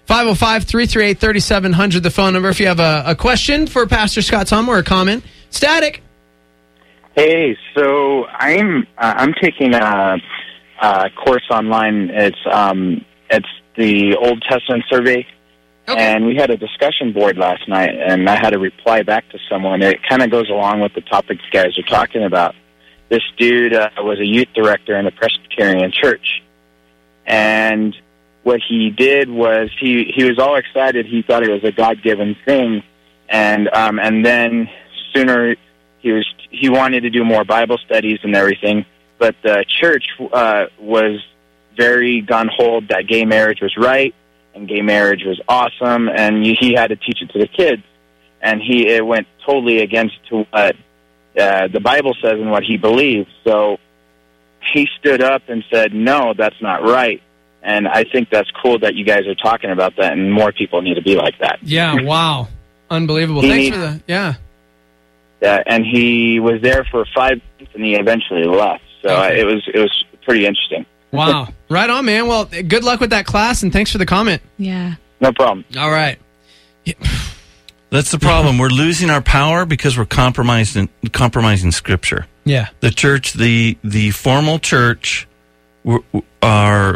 505-338-3700, the phone number. If you have a question for Pastor Scott Tom or a comment. Static. Hey, so I'm taking a course online. It's the Old Testament survey. Okay. And we had a discussion board last night, and I had to reply back to someone. It kind of goes along with the topic you guys are talking about. This dude was a youth director in a Presbyterian church. And what he did was he was all excited. He thought it was a God-given thing. And then sooner he wanted to do more Bible studies and everything. But the church was very gun-ho that gay marriage was right and gay marriage was awesome, and he had to teach it to the kids. And it went totally against to what the Bible says and what he believes. So he stood up and said, no, that's not right. And I think that's cool that you guys are talking about that, and more people need to be like that. Yeah, wow. Unbelievable. Thanks for the, yeah. And he was there for 5 months, and he eventually left. So it was pretty interesting. Wow. Right on, man. Well, good luck with that class, and thanks for the comment. Yeah. No problem. All right. Yeah. That's the problem. We're losing our power because we're compromising Scripture. Yeah. The church, the formal church, a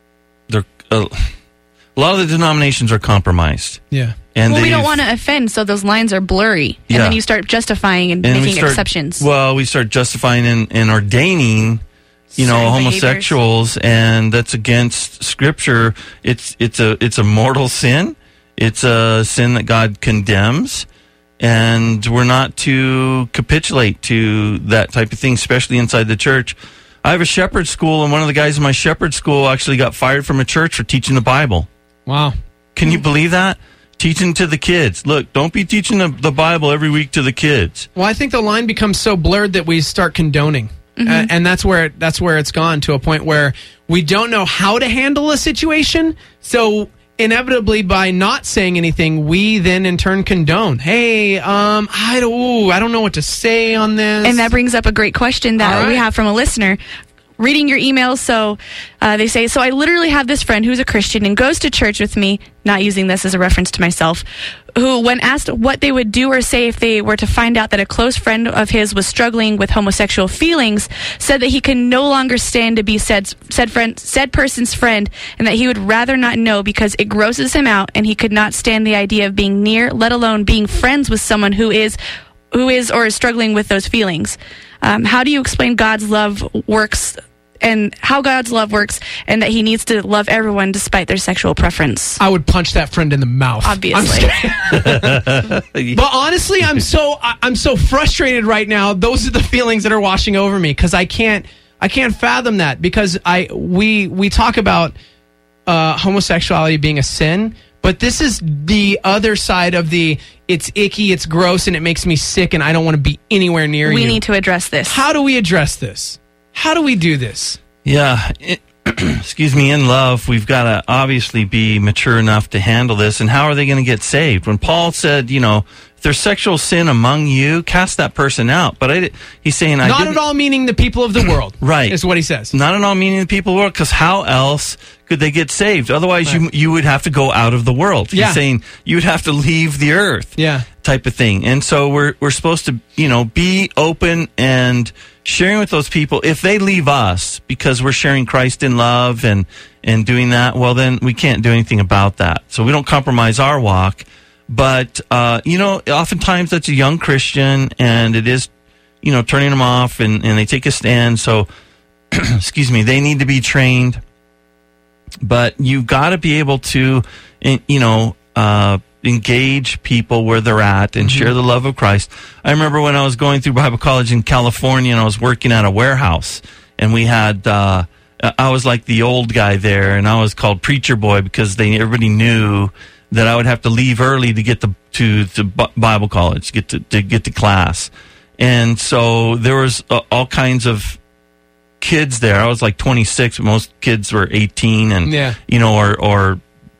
lot of the denominations are compromised. Yeah. And we don't want to offend, so those lines are blurry. And then you start justifying and making exceptions. Well, we start justifying and ordaining, homosexuals, and that's against Scripture. It's a mortal sin. It's a sin that God condemns, and we're not to capitulate to that type of thing, especially inside the church. I have a shepherd school, and one of the guys in my shepherd school actually got fired from a church for teaching the Bible. Wow. Can you believe that? Teaching to the kids. Look, don't be teaching the Bible every week to the kids. Well, I think the line becomes so blurred that we start condoning. And that's where it's gone to a point where we don't know how to handle a situation. So inevitably, by not saying anything, we then in turn condone. Hey, I don't know what to say on this. And that brings up a great question that we have from a listener. Reading your emails, so they say, so I literally have this friend who's a Christian and goes to church with me, not using this as a reference to myself, who, when asked what they would do or say if they were to find out that a close friend of his was struggling with homosexual feelings, said that he can no longer stand to be said person's friend, and that he would rather not know because it grosses him out, and he could not stand the idea of being near, let alone being friends with someone who is or is struggling with those feelings. How do you explain God's love works? And how God's love works, and that he needs to love everyone despite their sexual preference. I would punch that friend in the mouth. Obviously. But honestly, I'm so frustrated right now. Those are the feelings that are washing over me because I can't fathom that, because we talk about homosexuality being a sin, but this is the other side of it's icky, it's gross, and it makes me sick, and I don't want to be anywhere near you. We need to address this. How do we address this? How do we do this? Yeah, excuse me, in love, we've got to obviously be mature enough to handle this. And how are they going to get saved? When Paul said, if there's sexual sin among you, cast that person out. But he's saying... Not at all meaning the people of the world. Right. Is what he says. Not at all meaning the people of the world, because how else could they get saved? Otherwise, you would have to go out of the world. Yeah. He's saying you would have to leave the earth. Yeah. Type of thing. And so we're supposed to, be open and sharing with those people. If they leave us because we're sharing Christ in love and doing that, well, then we can't do anything about that. So we don't compromise our walk. But, oftentimes that's a young Christian, and it is, turning them off, and they take a stand. So, excuse me, they need to be trained. But you've got to be able to, engage people where they're at and share the love of Christ. I remember when I was going through Bible college in California, and I was working at a warehouse, and we had, I was like the old guy there, and I was called Preacher Boy because everybody knew that I would have to leave early to get to Bible college, to get to class. And so there was all kinds of kids there. I was like 26, but most kids were 18 and, or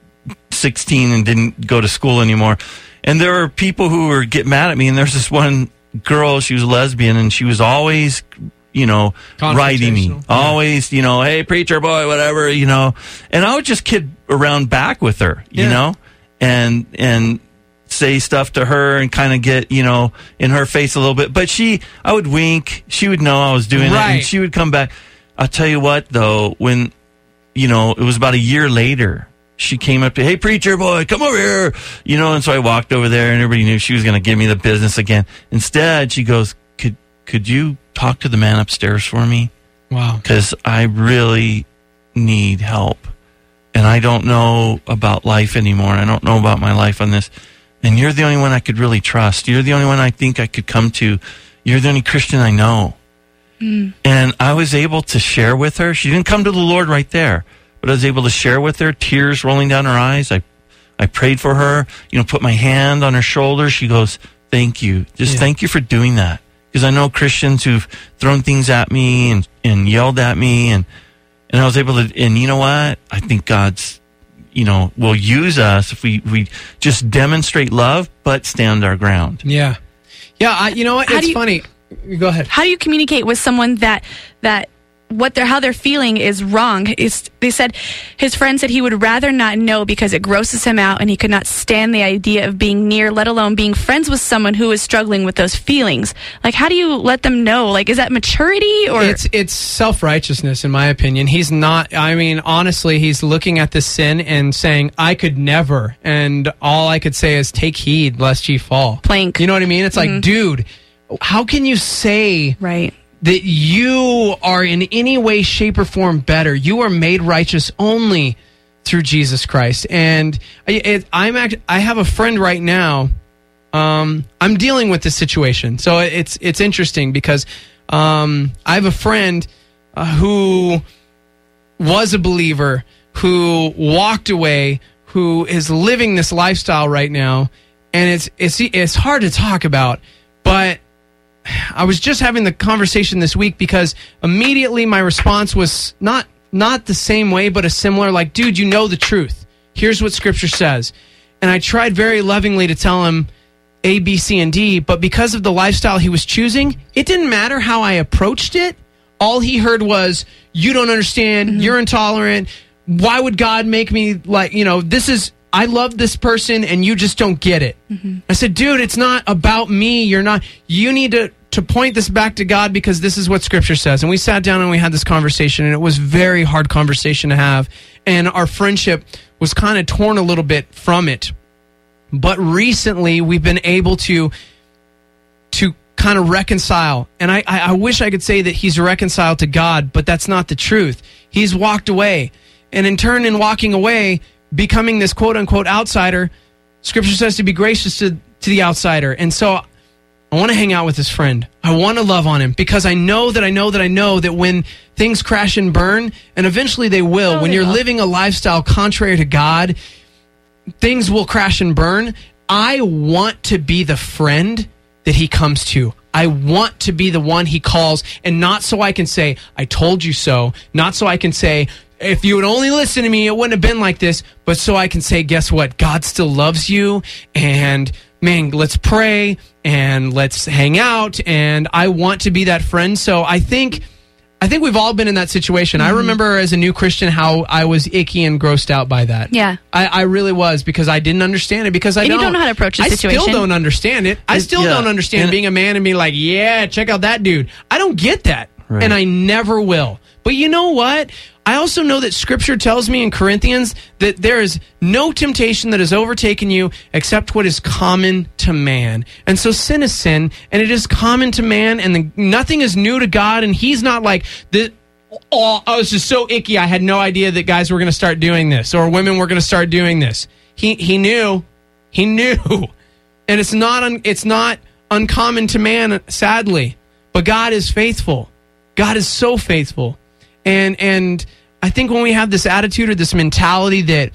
16 and didn't go to school anymore. And there were people who were getting mad at me. And there's this one girl, she was a lesbian, and she was always, writing me. Always, hey, preacher boy, whatever, And I would just kid around back with her, you know, and say stuff to her and kind of get, in her face a little bit. But I would wink. She would know I was doing it. And she would come back. I'll tell you what, though, when, it was about a year later, she came up to, hey, preacher boy, come over here. And so I walked over there, and everybody knew she was going to give me the business again. Instead, she goes, could you talk to the man upstairs for me? Wow. Because I really need help. And I don't know about life anymore. I don't know about my life on this. And you're the only one I could really trust. You're the only one I think I could come to. You're the only Christian I know. And I was able to share with her. She didn't come to the Lord right there, but I was able to share with her, tears rolling down her eyes. I prayed for her, put my hand on her shoulder. She goes, thank you. Thank you for doing that. Because I know Christians who've thrown things at me and yelled at me. And I was able to, and you know what? I think God's, will use us if we just demonstrate love, but stand our ground. Yeah. Yeah. You know what? It's funny. Go ahead. How do you communicate with someone that how they're feeling is wrong? They said his friend said he would rather not know because it grosses him out, and he could not stand the idea of being near, let alone being friends with someone who is struggling with those feelings. Like, how do you let them know? Like, is that maturity or it's self-righteousness, in my opinion. He's not. I mean, honestly, he's looking at this sin and saying, "I could never," and all I could say is, "Take heed lest ye fall." Plank. You know what I mean? It's like, dude, how can you say that you are in any way, shape, or form better? You are made righteous only through Jesus Christ. And I have a friend right now. I'm dealing with this situation, so it's interesting because I have a friend who was a believer, who walked away, who is living this lifestyle right now, and it's hard to talk about, but I was just having the conversation this week because immediately my response was not the same way, but a similar, like, dude, you know the truth. Here's what Scripture says. And I tried very lovingly to tell him A, B, C, and D, but because of the lifestyle he was choosing, it didn't matter how I approached it. All he heard was, you don't understand, you're intolerant, why would God make me like, I love this person and you just don't get it. I said, dude, it's not about me. You need to point this back to God because this is what Scripture says. And we sat down and we had this conversation, and it was a very hard conversation to have. And our friendship was kind of torn a little bit from it. But recently we've been able to kind of reconcile. And I wish I could say that he's reconciled to God, but that's not the truth. He's walked away. And in turn, in walking away, becoming this quote-unquote outsider, Scripture says to be gracious to the outsider. And so I want to hang out with this friend. I want to love on him because I know that when things crash and burn, and eventually they will, when you're living a lifestyle contrary to God, things will crash and burn. I want to be the friend that he comes to. I want to be the one he calls, and not so I can say, I told you so, not so I can say, if you would only listen to me, it wouldn't have been like this, but so I can say, guess what? God still loves you, and man, let's pray, and let's hang out, and I want to be that friend. So I think we've all been in that situation. I remember as a new Christian how I was icky and grossed out by that. Yeah. I really was, because I didn't understand it, because you don't know how to approach a situation. I still don't understand it. I still don't understand being a man and being like, yeah, check out that dude. I don't get that, and I never will. But you know what? I also know that Scripture tells me in Corinthians that there is no temptation that has overtaken you except what is common to man. And so sin is sin, and it is common to man, and nothing is new to God, and he's not like, oh, I was just so icky, I had no idea that guys were going to start doing this, or women were going to start doing this. He knew. He knew. And it's not uncommon to man, sadly. But God is faithful. God is so faithful. And I think when we have this attitude or this mentality that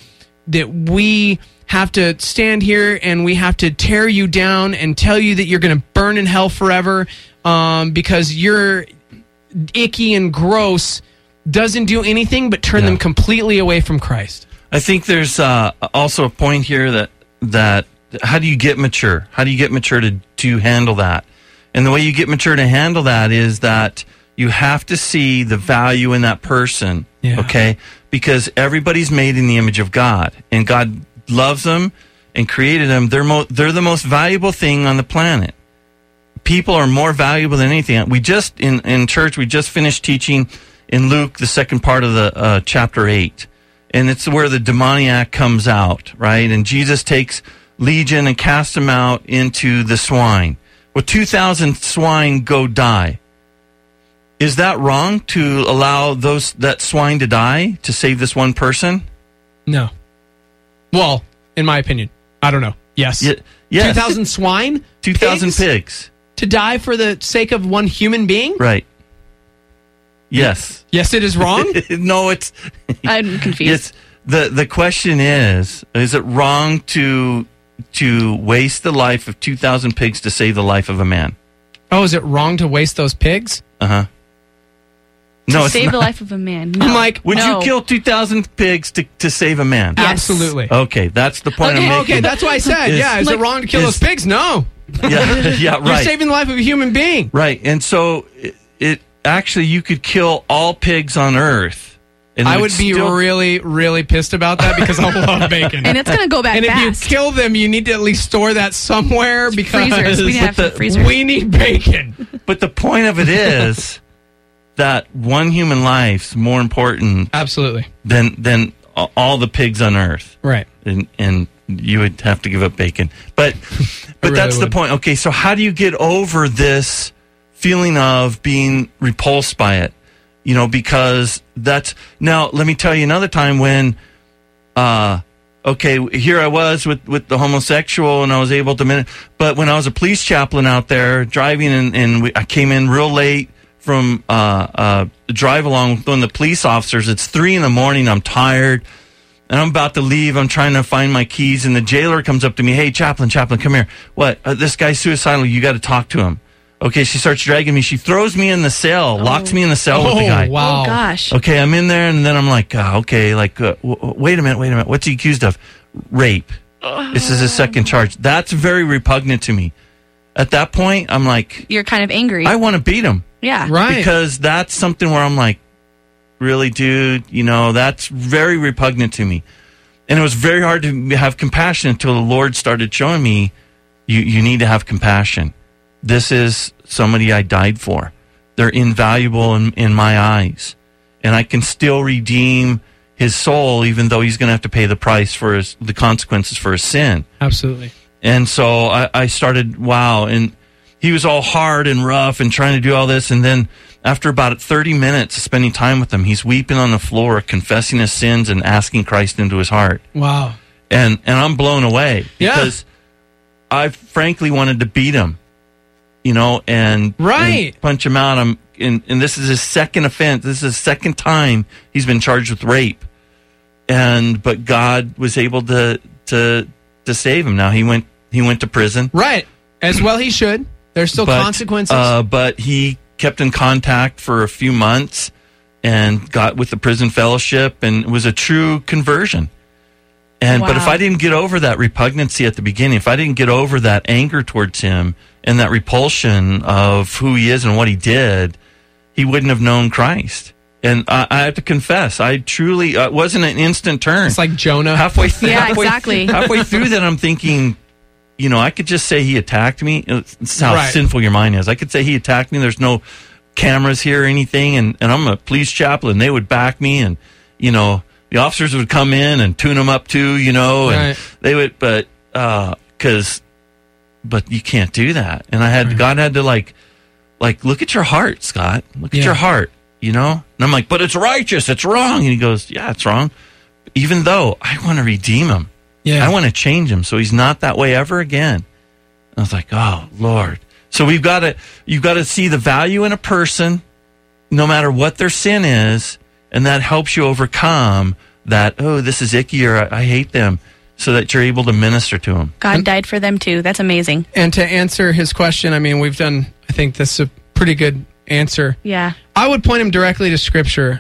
we have to stand here and we have to tear you down and tell you that you're going to burn in hell forever because you're icky and gross, doesn't do anything but turn them completely away from Christ. I think there's also a point here that how do you get mature? How do you get mature to handle that? And the way you get mature to handle that is that you have to see the value in that person, okay? Because everybody's made in the image of God, and God loves them and created them. They're the most valuable thing on the planet. People are more valuable than anything. We just, in church, we just finished teaching in Luke, the second part of the chapter 8. And it's where the demoniac comes out, right? And Jesus takes Legion and casts them out into the swine. Well, 2,000 swine go die. Is that wrong to allow that swine to die to save this one person? No. Well, in my opinion, I don't know. Yes. Yes. 2,000 swine? 2,000 pigs. To die for the sake of one human being? Right. Yes. Yes, it is wrong? No, it's... I'm confused. The question is it wrong to waste the life of 2,000 pigs to save the life of a man? Oh, is it wrong to waste those pigs? Uh-huh. No, to save the life of a man. No. I'm like, would you kill 2,000 pigs to save a man? Yes. Absolutely. Okay, that's the point I'm making. Okay, that's why I said, is it wrong to kill those pigs? No. Yeah, right. You're saving the life of a human being. Right, and so it actually, you could kill all pigs on Earth. And I would be really, really pissed about that because I love bacon. And it's going to go back fast. And if you kill them, you need to at least store that somewhere because we need bacon. But the point of it is that one human life's more important absolutely than all the pigs on Earth. Right. And you would have to give up bacon. But really that's the point. Okay, so how do you get over this feeling of being repulsed by it? You know, because now let me tell you another time when okay, here I was with the homosexual and I was able to but when I was a police chaplain out there driving and I came in real late from drive along with one of the police officers. It's 3 a.m. I'm tired, and I'm about to leave. I'm trying to find my keys, and the jailer comes up to me. Hey, chaplain, come here. What? This guy's suicidal. You got to talk to him. Okay, she starts dragging me. She throws me in the cell, locks me in the cell with the guy. Wow. Oh, gosh. Okay, I'm in there, and then I'm like, okay, like, wait a minute. What's he accused of? Rape. This is his second charge. That's very repugnant to me. At that point, I'm like, You're kind of angry. I want to beat him. Yeah. Right. Because that's something where I'm like, really, dude, that's very repugnant to me. And it was very hard to have compassion until the Lord started showing me, you need to have compassion. This is somebody I died for. They're invaluable in my eyes. And I can still redeem his soul, even though he's going to have to pay the price for the consequences for his sin. Absolutely. And so I started, and he was all hard and rough and trying to do all this. And then after about 30 minutes of spending time with him, he's weeping on the floor, confessing his sins and asking Christ into his heart. Wow. And I'm blown away because I frankly wanted to beat him, and punch him out. And this is his second offense. This is his second time he's been charged with rape. But God was able to save him. Now he went to prison. Right. As well he should. There's still consequences. But he kept in contact for a few months and got with the prison fellowship, and it was a true conversion. But if I didn't get over that repugnancy at the beginning, if I didn't get over that anger towards him and that repulsion of who he is and what he did, he wouldn't have known Christ. And I have to confess, I truly, it wasn't an instant turn. It's like Jonah. Exactly. Halfway through that, I'm thinking, I could just say he attacked me. It's how sinful your mind is. I could say he attacked me. There's no cameras here or anything. And I'm a police chaplain. They would back me. And, the officers would come in and tune them up too, and they would, but you can't do that. And God had to like, look at your heart, Scott. Look at your heart, And I'm like, but it's righteous. It's wrong. And he goes, yeah, it's wrong. Even though I want to redeem him. Yeah. I want to change him so he's not that way ever again. I was like, oh, Lord. So you've got to see the value in a person, no matter what their sin is, and that helps you overcome that, this is icky, or I hate them, so that you're able to minister to them. God died for them too. That's amazing. And to answer his question, we've done, I think this is a pretty good answer. Yeah. I would point him directly to Scripture,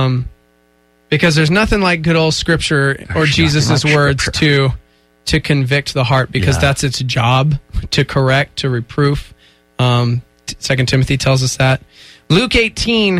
because there's nothing like good old Scripture or Jesus' words to convict the heart, because that's its job, to correct, to reproof. 2 Timothy tells us that. Luke 18,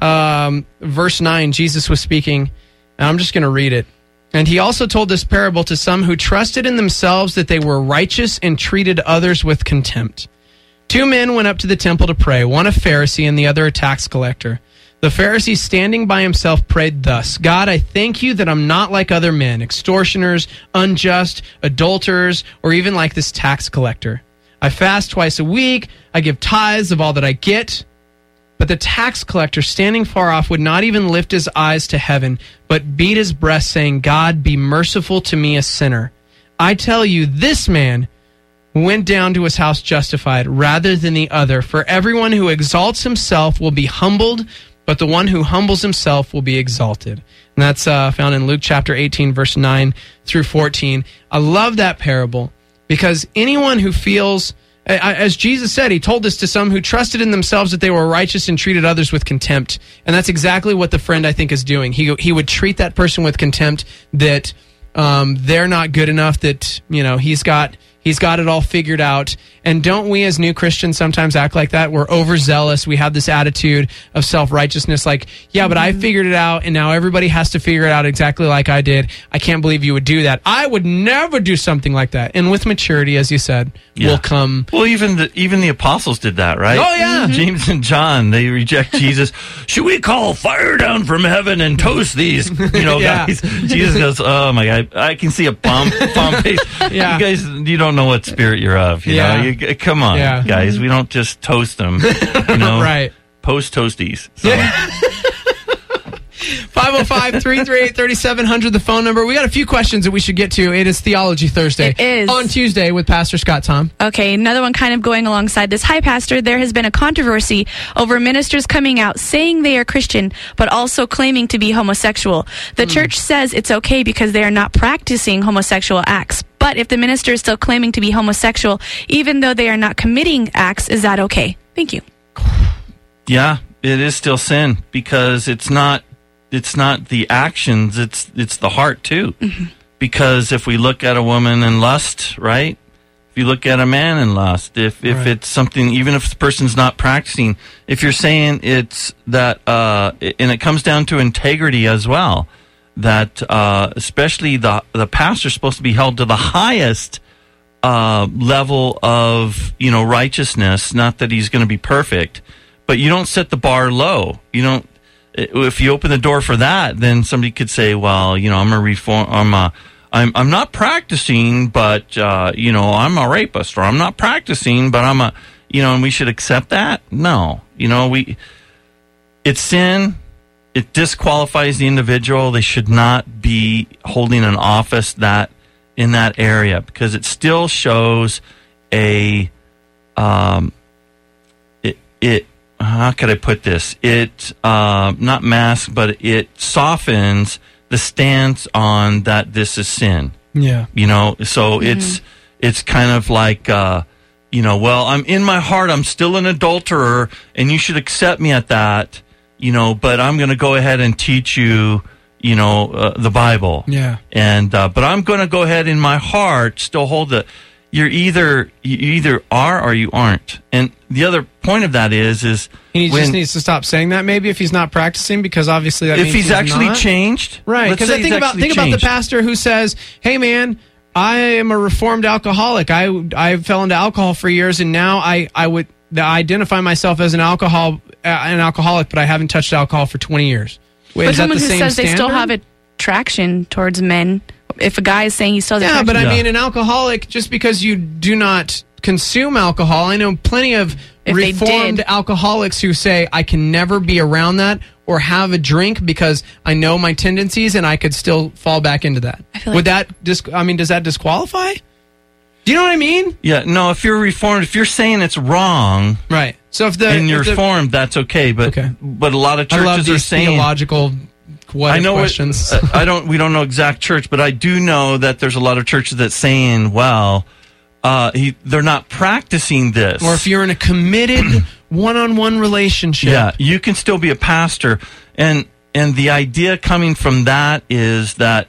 verse 9, Jesus was speaking, and I'm just going to read it. And he also told this parable to some who trusted in themselves that they were righteous and treated others with contempt. 2 men went up to the temple to pray, one a Pharisee and the other a tax collector. The Pharisee, standing by himself, prayed thus: God, I thank you that I'm not like other men, extortioners, unjust, adulterers, or even like this tax collector. I fast twice a week. I give tithes of all that I get. But the tax collector, standing far off, would not even lift his eyes to heaven, but beat his breast, saying, God, be merciful to me, a sinner. I tell you, this man went down to his house justified rather than the other. For everyone who exalts himself will be humbled, but the one who humbles himself will be exalted. And that's found in Luke chapter 18, verse 9 through 14. I love that parable, because anyone who feels, as Jesus said, he told this to some who trusted in themselves that they were righteous and treated others with contempt. And that's exactly what the friend, I think, is doing. He would treat that person with contempt, that they're not good enough, that he's got it all figured out. And don't we as new Christians sometimes act like that? We're overzealous. We have this attitude of self-righteousness, like, yeah, but I figured it out, and now everybody has to figure it out exactly like I did. I can't believe you would do that. I would never do something like that. And with maturity, as you said, will come... Well, even the apostles did that, right? Oh, yeah. James and John, they reject Jesus. Should we call fire down from heaven and toast these guys? Jesus goes, oh, my God, I can see a palm face. Yeah. You guys, you don't know what spirit you're of, you know? Come on, guys. We don't just toast them, right. Post toasties. So. 505-338-3700, the phone number. We got a few questions that we should get to. It is Theology Thursday. It is. On Tuesday with Pastor Scott Tom. Okay, another one kind of going alongside this. Hi, Pastor. There has been a controversy over ministers coming out saying they are Christian, but also claiming to be homosexual. The church says it's okay because they are not practicing homosexual acts. But if the minister is still claiming to be homosexual, even though they are not committing acts, is that okay? Thank you. Yeah, it is still sin because it's not the actions, it's the heart too. Mm-hmm. Because if we look at a woman in lust, right? If you look at a man in lust, if it's something, even if the person's not practicing, if you're saying it's that, and it comes down to integrity as well, that especially the pastor's supposed to be held to the highest level of righteousness. Not that he's going to be perfect, but you don't set the bar low. You don't. If you open the door for that, then somebody could say, "Well, I'm a reform. I'm not practicing, but I'm a rapist, or I'm not practicing, but I'm a and we should accept that." No, it's sin. It disqualifies the individual. They should not be holding an office in that area because it still shows a how could I put this? It not masks, but it softens the stance on that this is sin. Yeah. So it's kind of like well, I'm in my heart, I'm still an adulterer, and you should accept me at that. But I'm going to go ahead and teach you, the Bible. Yeah. And but I'm going to go ahead in my heart still hold you either are or you aren't. And the other point of that is he just needs to stop saying that maybe if he's not practicing, because obviously that means he's actually not changed, right? Because think about the pastor who says, "Hey, man, I am a reformed alcoholic. I fell into alcohol for years, and now I identify myself as an alcoholic, but I haven't touched alcohol for 20 years." Wait, but is that someone the who same says standard? they still have attraction towards men. If a guy is saying he still has attraction. But I mean, an alcoholic, just because you do not consume alcohol, I know plenty of reformed alcoholics who say, I can never be around that or have a drink because I know my tendencies and I could still fall back into that. Does that disqualify? Do you know what I mean? Yeah, no, if you're reformed, if you're saying it's wrong, right? So if you're reformed, that's okay. But a lot of churches are saying theological questions. We don't know exact church, but I do know that there's a lot of churches that saying, well, they're not practicing this. Or if you're in a committed one-on-one relationship, yeah, you can still be a pastor. And the idea coming from that is that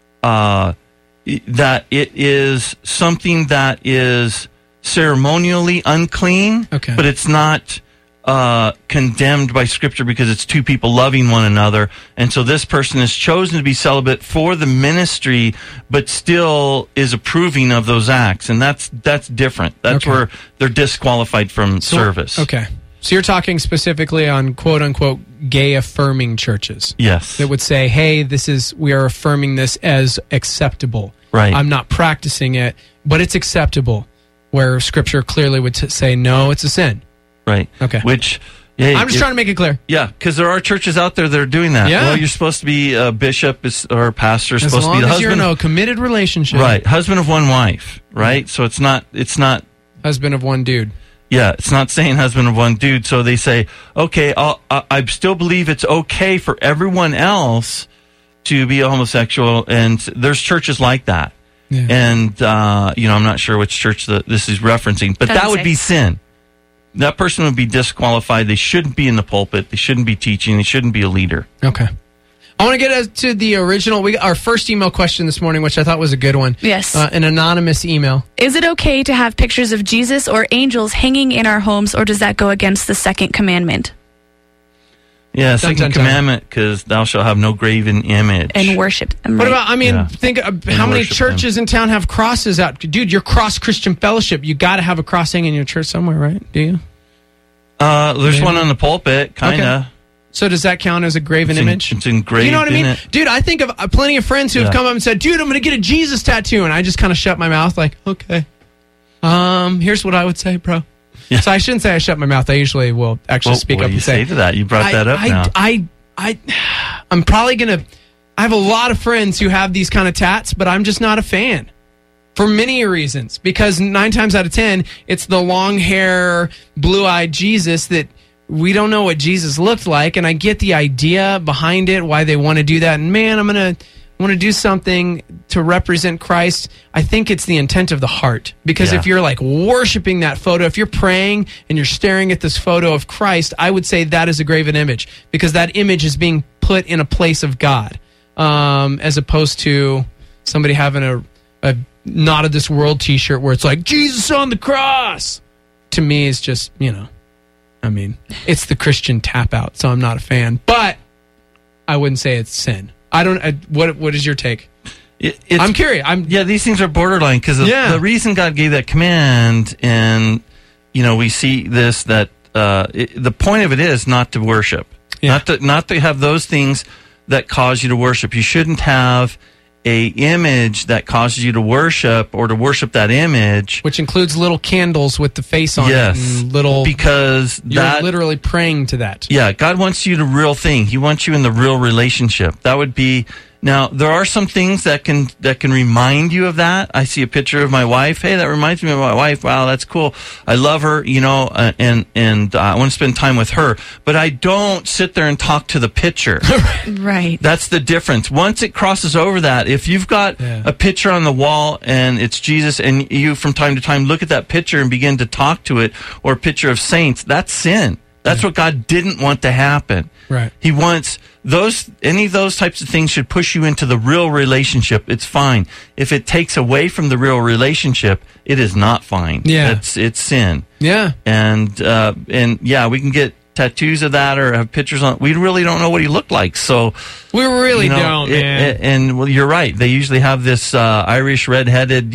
that it is something that is ceremonially unclean, but it's not condemned by Scripture because it's two people loving one another. And so this person has chosen to be celibate for the ministry, but still is approving of those acts. And that's different. That's where they're disqualified from service. Okay. So you're talking specifically on quote-unquote gay-affirming churches. Yes. That would say, hey, we are affirming this as acceptable. Right. I'm not practicing it, but it's acceptable. Where Scripture clearly would say, no, it's a sin. Right. Okay. Which, I'm just trying to make it clear. Yeah, because there are churches out there that are doing that. Yeah. Well, you're supposed to be a bishop or a pastor. Supposed to be the husband. As long as you're in a committed relationship. Right. Husband of one wife. Right. So it's not husband of one dude. Yeah, it's not saying husband of one dude. So they say, okay, I still believe it's okay for everyone else to be a homosexual, and there's churches like that. Yeah. And I'm not sure which church this is referencing, but that would be sin. That person would be disqualified. They shouldn't be in the pulpit. They shouldn't be teaching. They shouldn't be a leader. Okay. I want to get to the original. Our first email question this morning, which I thought was a good one. Yes. An anonymous email. Is it okay to have pictures of Jesus or angels hanging in our homes, or does that go against the second commandment? Yeah, second commandment, because thou shalt have no graven image. And worship them. What about, think how many churches in town have crosses out? Dude, your Cross Christian Fellowship, you got to have a cross hanging in your church somewhere, right? Do you? There's one on the pulpit, kind of. Okay. So does that count as a graven image? It's engraved. You know what I mean? It. Dude, I think of plenty of friends who have come up and said, dude, I'm going to get a Jesus tattoo. And I just kind of shut my mouth like, okay. Here's what I would say, bro. Yeah. So I shouldn't say I shut my mouth. I usually will actually speak up and say. What do you say to that? You brought that up now. I'm probably going to... I have a lot of friends who have these kind of tats, but I'm just not a fan. For many reasons. Because 9 times out of 10, it's the long hair, blue-eyed Jesus that we don't know what Jesus looked like. And I get the idea behind it, why they want to do that. And man, I'm going want to do something to represent Christ, I think it's the intent of the heart. Because if you're like worshiping that photo, if you're praying and you're staring at this photo of Christ, I would say that is a graven image, because that image is being put in a place of God, as opposed to somebody having a not of this world t-shirt where it's like Jesus on the cross. To me, it's just, it's the Christian tap out, so I'm not a fan. But I wouldn't say it's sin. What is your take? I'm curious. These things are borderline, because the reason God gave that command, and we see this, that the point of it is not to worship, not to have those things that cause you to worship. You shouldn't have a image that causes you to worship, or to worship that image, which includes little candles with the face on it, and because you're literally praying to that. Yeah, God wants you the real thing. He wants you in the real relationship. That would be. Now, there are some things that can remind you of that. I see a picture of my wife. Hey, that reminds me of my wife. Wow, that's cool. I love her, and I want to spend time with her. But I don't sit there and talk to the picture. Right. That's the difference. Once it crosses over that, if you've got a picture on the wall and it's Jesus, and you from time to time look at that picture and begin to talk to it, or a picture of saints, that's sin. That's what God didn't want to happen. Right. He wants any of those types of things should push you into the real relationship. It's fine. If it takes away from the real relationship, it is not fine. Yeah. It's sin. Yeah. And we can get tattoos of that or have pictures on. We really don't know what he looked like. So we really don't, man. And you're right. They usually have this Irish redheaded,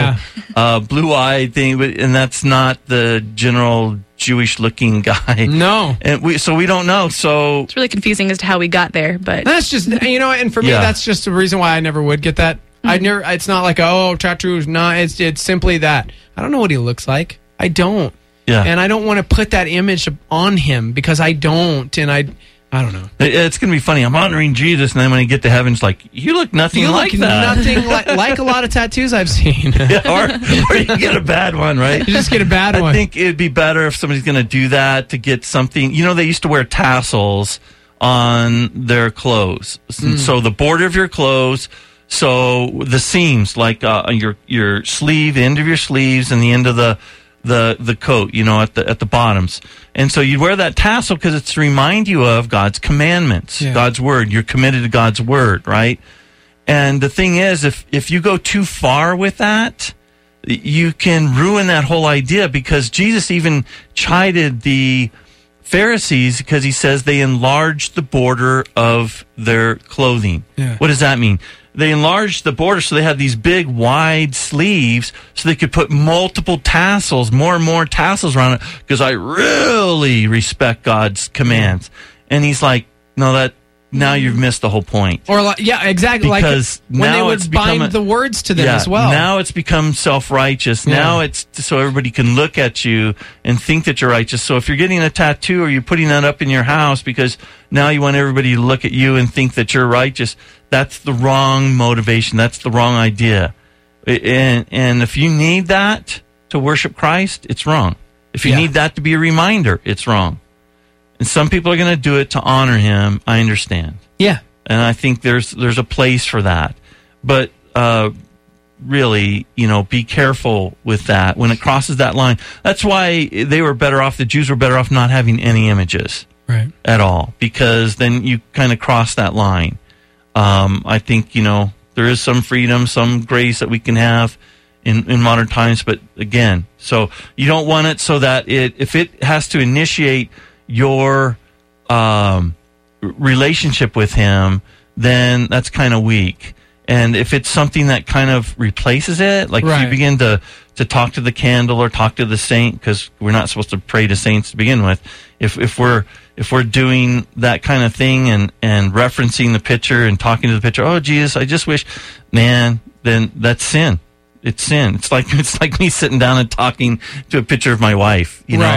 blue-eyed thing, and that's not the general Jewish-looking guy. No. And we don't know. So it's really confusing as to how we got there, but that's just, and for me, that's just the reason why I never would get that. It's not like, tattoos. No, it's simply that. I don't know what he looks like. I don't. Yeah. And I don't want to put that image on him, because I don't, and I don't know. It's going to be funny. I'm honoring Jesus, and then when I get to heaven, it's like, you look nothing like that. Nothing like a lot of tattoos I've seen. or you get a bad one, right? You just get a bad one. I think it'd be better if somebody's going to do that, to get something. They used to wear tassels on their clothes. So the border of your clothes, so the seams, like your sleeve, the end of your sleeves, and the end of the coat, at the bottoms. And so you'd wear that tassel because it's to remind you of God's commandments, God's word. You're committed to God's word, right? And the thing is, if you go too far with that, you can ruin that whole idea, because Jesus even chided the Pharisees because he says they enlarged the border of their clothing. Yeah. What does that mean? They enlarged the border so they had these big, wide sleeves so they could put multiple tassels, more and more tassels around it, because I really respect God's commands. And he's like, no, now you've missed the whole point. Or, exactly. Because like when they would bind the words to them as well. Now it's become self-righteous. Yeah. Now it's so everybody can look at you and think that you're righteous. So if you're getting a tattoo, or you're putting that up in your house because now you want everybody to look at you and think that you're righteous, that's the wrong motivation. That's the wrong idea. And if you need that to worship Christ, it's wrong. If you need that to be a reminder, it's wrong. And some people are going to do it to honor him. I understand. Yeah. And I think there's a place for that. But really, be careful with that when it crosses that line. That's why they were better off, the Jews were better off not having any images at all, because then you kind of cross that line. I think, there is some freedom, some grace that we can have in modern times. But again, so you don't want it so that if it has to initiate your relationship with him, then that's kind of weak. And if it's something that kind of replaces it, like if you begin to talk to the candle or talk to the saint, because we're not supposed to pray to saints to begin with. If we're doing that kind of thing and referencing the picture and talking to the picture, oh Jesus, I just wish, man, then that's sin. It's sin. It's like me sitting down and talking to a picture of my wife.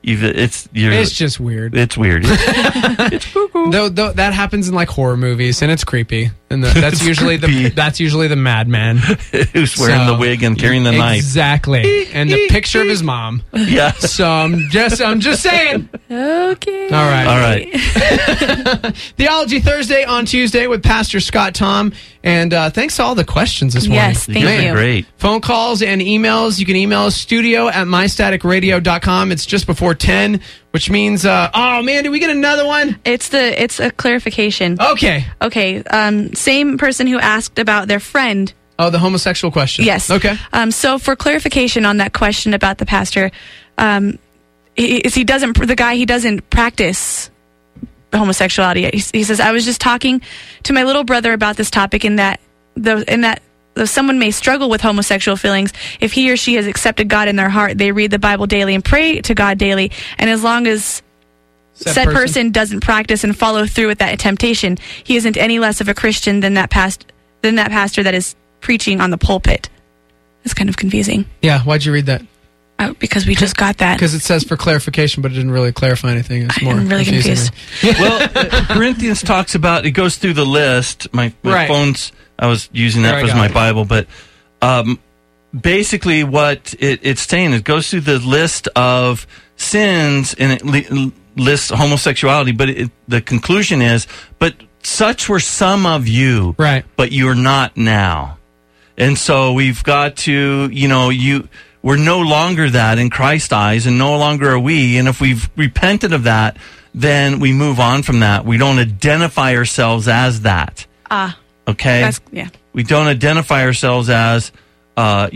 It's just weird. It's weird. Though that happens in like horror movies, and it's creepy. And that's usually the madman who's wearing the wig and carrying the knife. Exactly, and the picture of his mom. Yeah. So I'm just saying. Okay. All right. Theology Thursday on Tuesday with Pastor Scott Tom. And thanks to all the questions this morning. Yes, thank you. Great. Phone calls and emails. You can email us studio@mystaticradio.com. It's just before 10, which means, oh man, did we get another one? It's a clarification. Okay. Same person who asked about their friend. Oh, the homosexual question. Yes. Okay. So for clarification on that question about the pastor, he doesn't practice homosexuality. He says, I was just talking to my little brother about this topic in that though someone may struggle with homosexual feelings, if he or she has accepted God in their heart, they read the Bible daily and pray to God daily, and as long as said person doesn't practice and follow through with that temptation, he isn't any less of a Christian than that pastor that is preaching on the pulpit. It's kind of confusing. Yeah, why'd you read that? Because we just got that. Because it says for clarification, but it didn't really clarify anything. It's more I'm really confused. Well, Corinthians talks about, it goes through the list. My phone's, I was using that as my Bible, but basically what it's saying, it goes through the list of sins and it lists homosexuality, but the conclusion is, but such were some of you, right? But you're not now. And so we've got to, we're no longer that in Christ's eyes, and no longer are we. And if we've repented of that, then we move on from that. We don't identify ourselves as that. Okay? Yeah. We don't identify ourselves as, I'm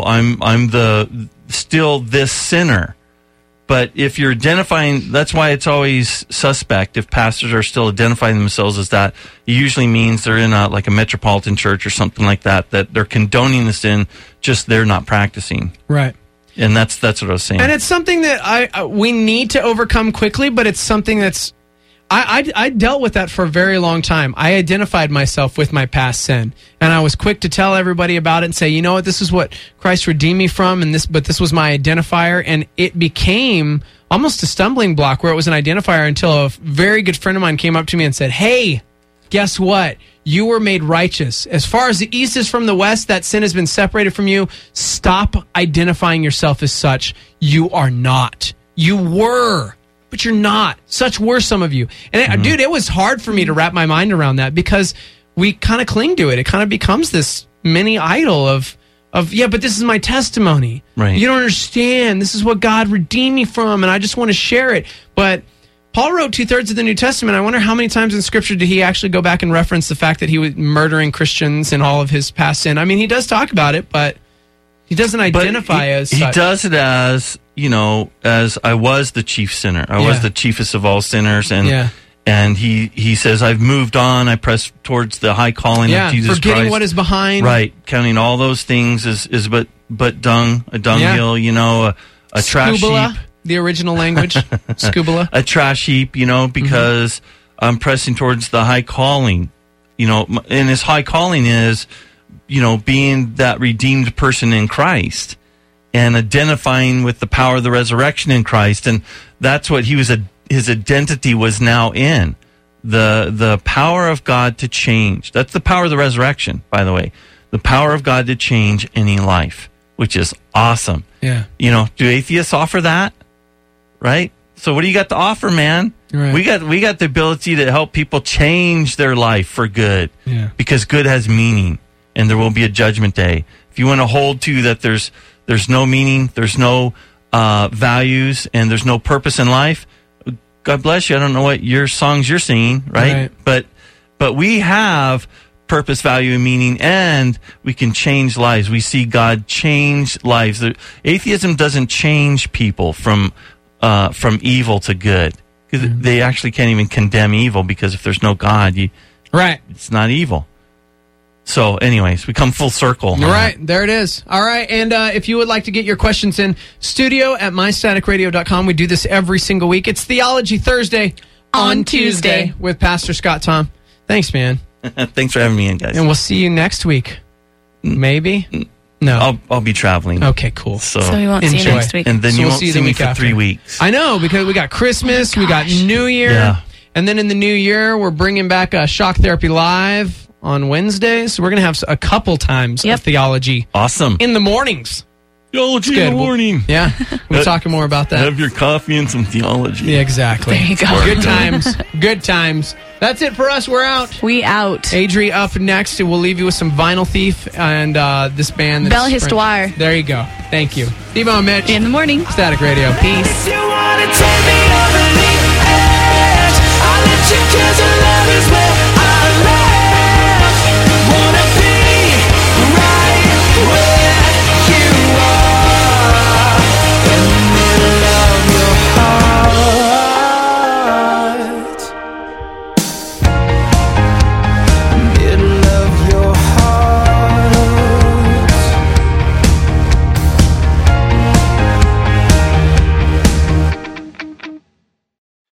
still this sinner. But if you're identifying, that's why it's always suspect if pastors are still identifying themselves as that. It usually means they're in a metropolitan church or something like that they're condoning the sin, just they're not practicing. Right. And that's what I was saying. And it's something that we need to overcome quickly, but it's something that's, I dealt with that for a very long time. I identified myself with my past sin, and I was quick to tell everybody about it and say, you know what, this is what Christ redeemed me from, but this was my identifier, and it became almost a stumbling block where it was an identifier until a very good friend of mine came up to me and said, hey, guess what? You were made righteous. As far as the east is from the west, that sin has been separated from you. Stop identifying yourself as such. You are not. You were, but you're not. Such were some of you. And dude, it was hard for me to wrap my mind around that because we kind of cling to it. It kind of becomes this mini idol of yeah, but this is my testimony. Right. You don't understand. This is what God redeemed me from, and I just want to share it. But Paul wrote 2/3 of the New Testament. I wonder how many times in Scripture did he actually go back and reference the fact that he was murdering Christians and all of his past sin? I mean, he does talk about it, but he doesn't identify as such. He does it as, as I was the chief sinner. I was the chiefest of all sinners. And he says, I've moved on. I press towards the high calling of Jesus Christ. Forgetting what is behind. Right. Counting all those things is but dung, a dunghill, a trash heap. The original language, scubala. A trash heap, because I'm pressing towards the high calling, and his high calling is, being that redeemed person in Christ and identifying with the power of the resurrection in Christ. And that's what his identity was now in. The power of God to change. That's the power of the resurrection, by the way. The power of God to change any life, which is awesome. Yeah. Do atheists offer that? Right? So what do you got to offer, man? Right. We got the ability to help people change their life for good. Yeah. Because good has meaning, and there will be a judgment day. If you want to hold to that there's no meaning, there's no values, and there's no purpose in life, God bless you. I don't know what songs you're singing, right? But we have purpose, value, and meaning, and we can change lives. We see God change lives. Atheism doesn't change people from evil to good. Because they actually can't even condemn evil, because if there's no God, it's not evil. So anyways, we come full circle. Right, there it is. All right, and if you would like to get your questions in, studio@mystaticradio.com. We do this every single week. It's Theology Thursday on Tuesday with Pastor Scott Tom. Thanks, man. Thanks for having me in, guys. And we'll see you next week. Maybe. No. I'll be traveling. Okay, cool. So we won't see you next week. And then So you we'll won't see you see the me week for after. 3 weeks. I know, because we got Christmas, we got New Year, Yeah. and then in the new year, we're bringing back Shock Therapy Live on Wednesdays. So we're going to have a couple times of theology. Awesome. In the mornings. Theology It's in good. the morning. Yeah. We're talking more about that. Have your coffee and some theology. Yeah, exactly. There you go. Good times. Good times. That's it for us. We're out. We out. Adri up next, and we'll leave you with some Vinyl Thief and this band. Belle Histoire. There you go. Thank you. Steve-O and Mitch. In the morning. Static Radio. Peace. You wanna take me over the edge, I'll let you kiss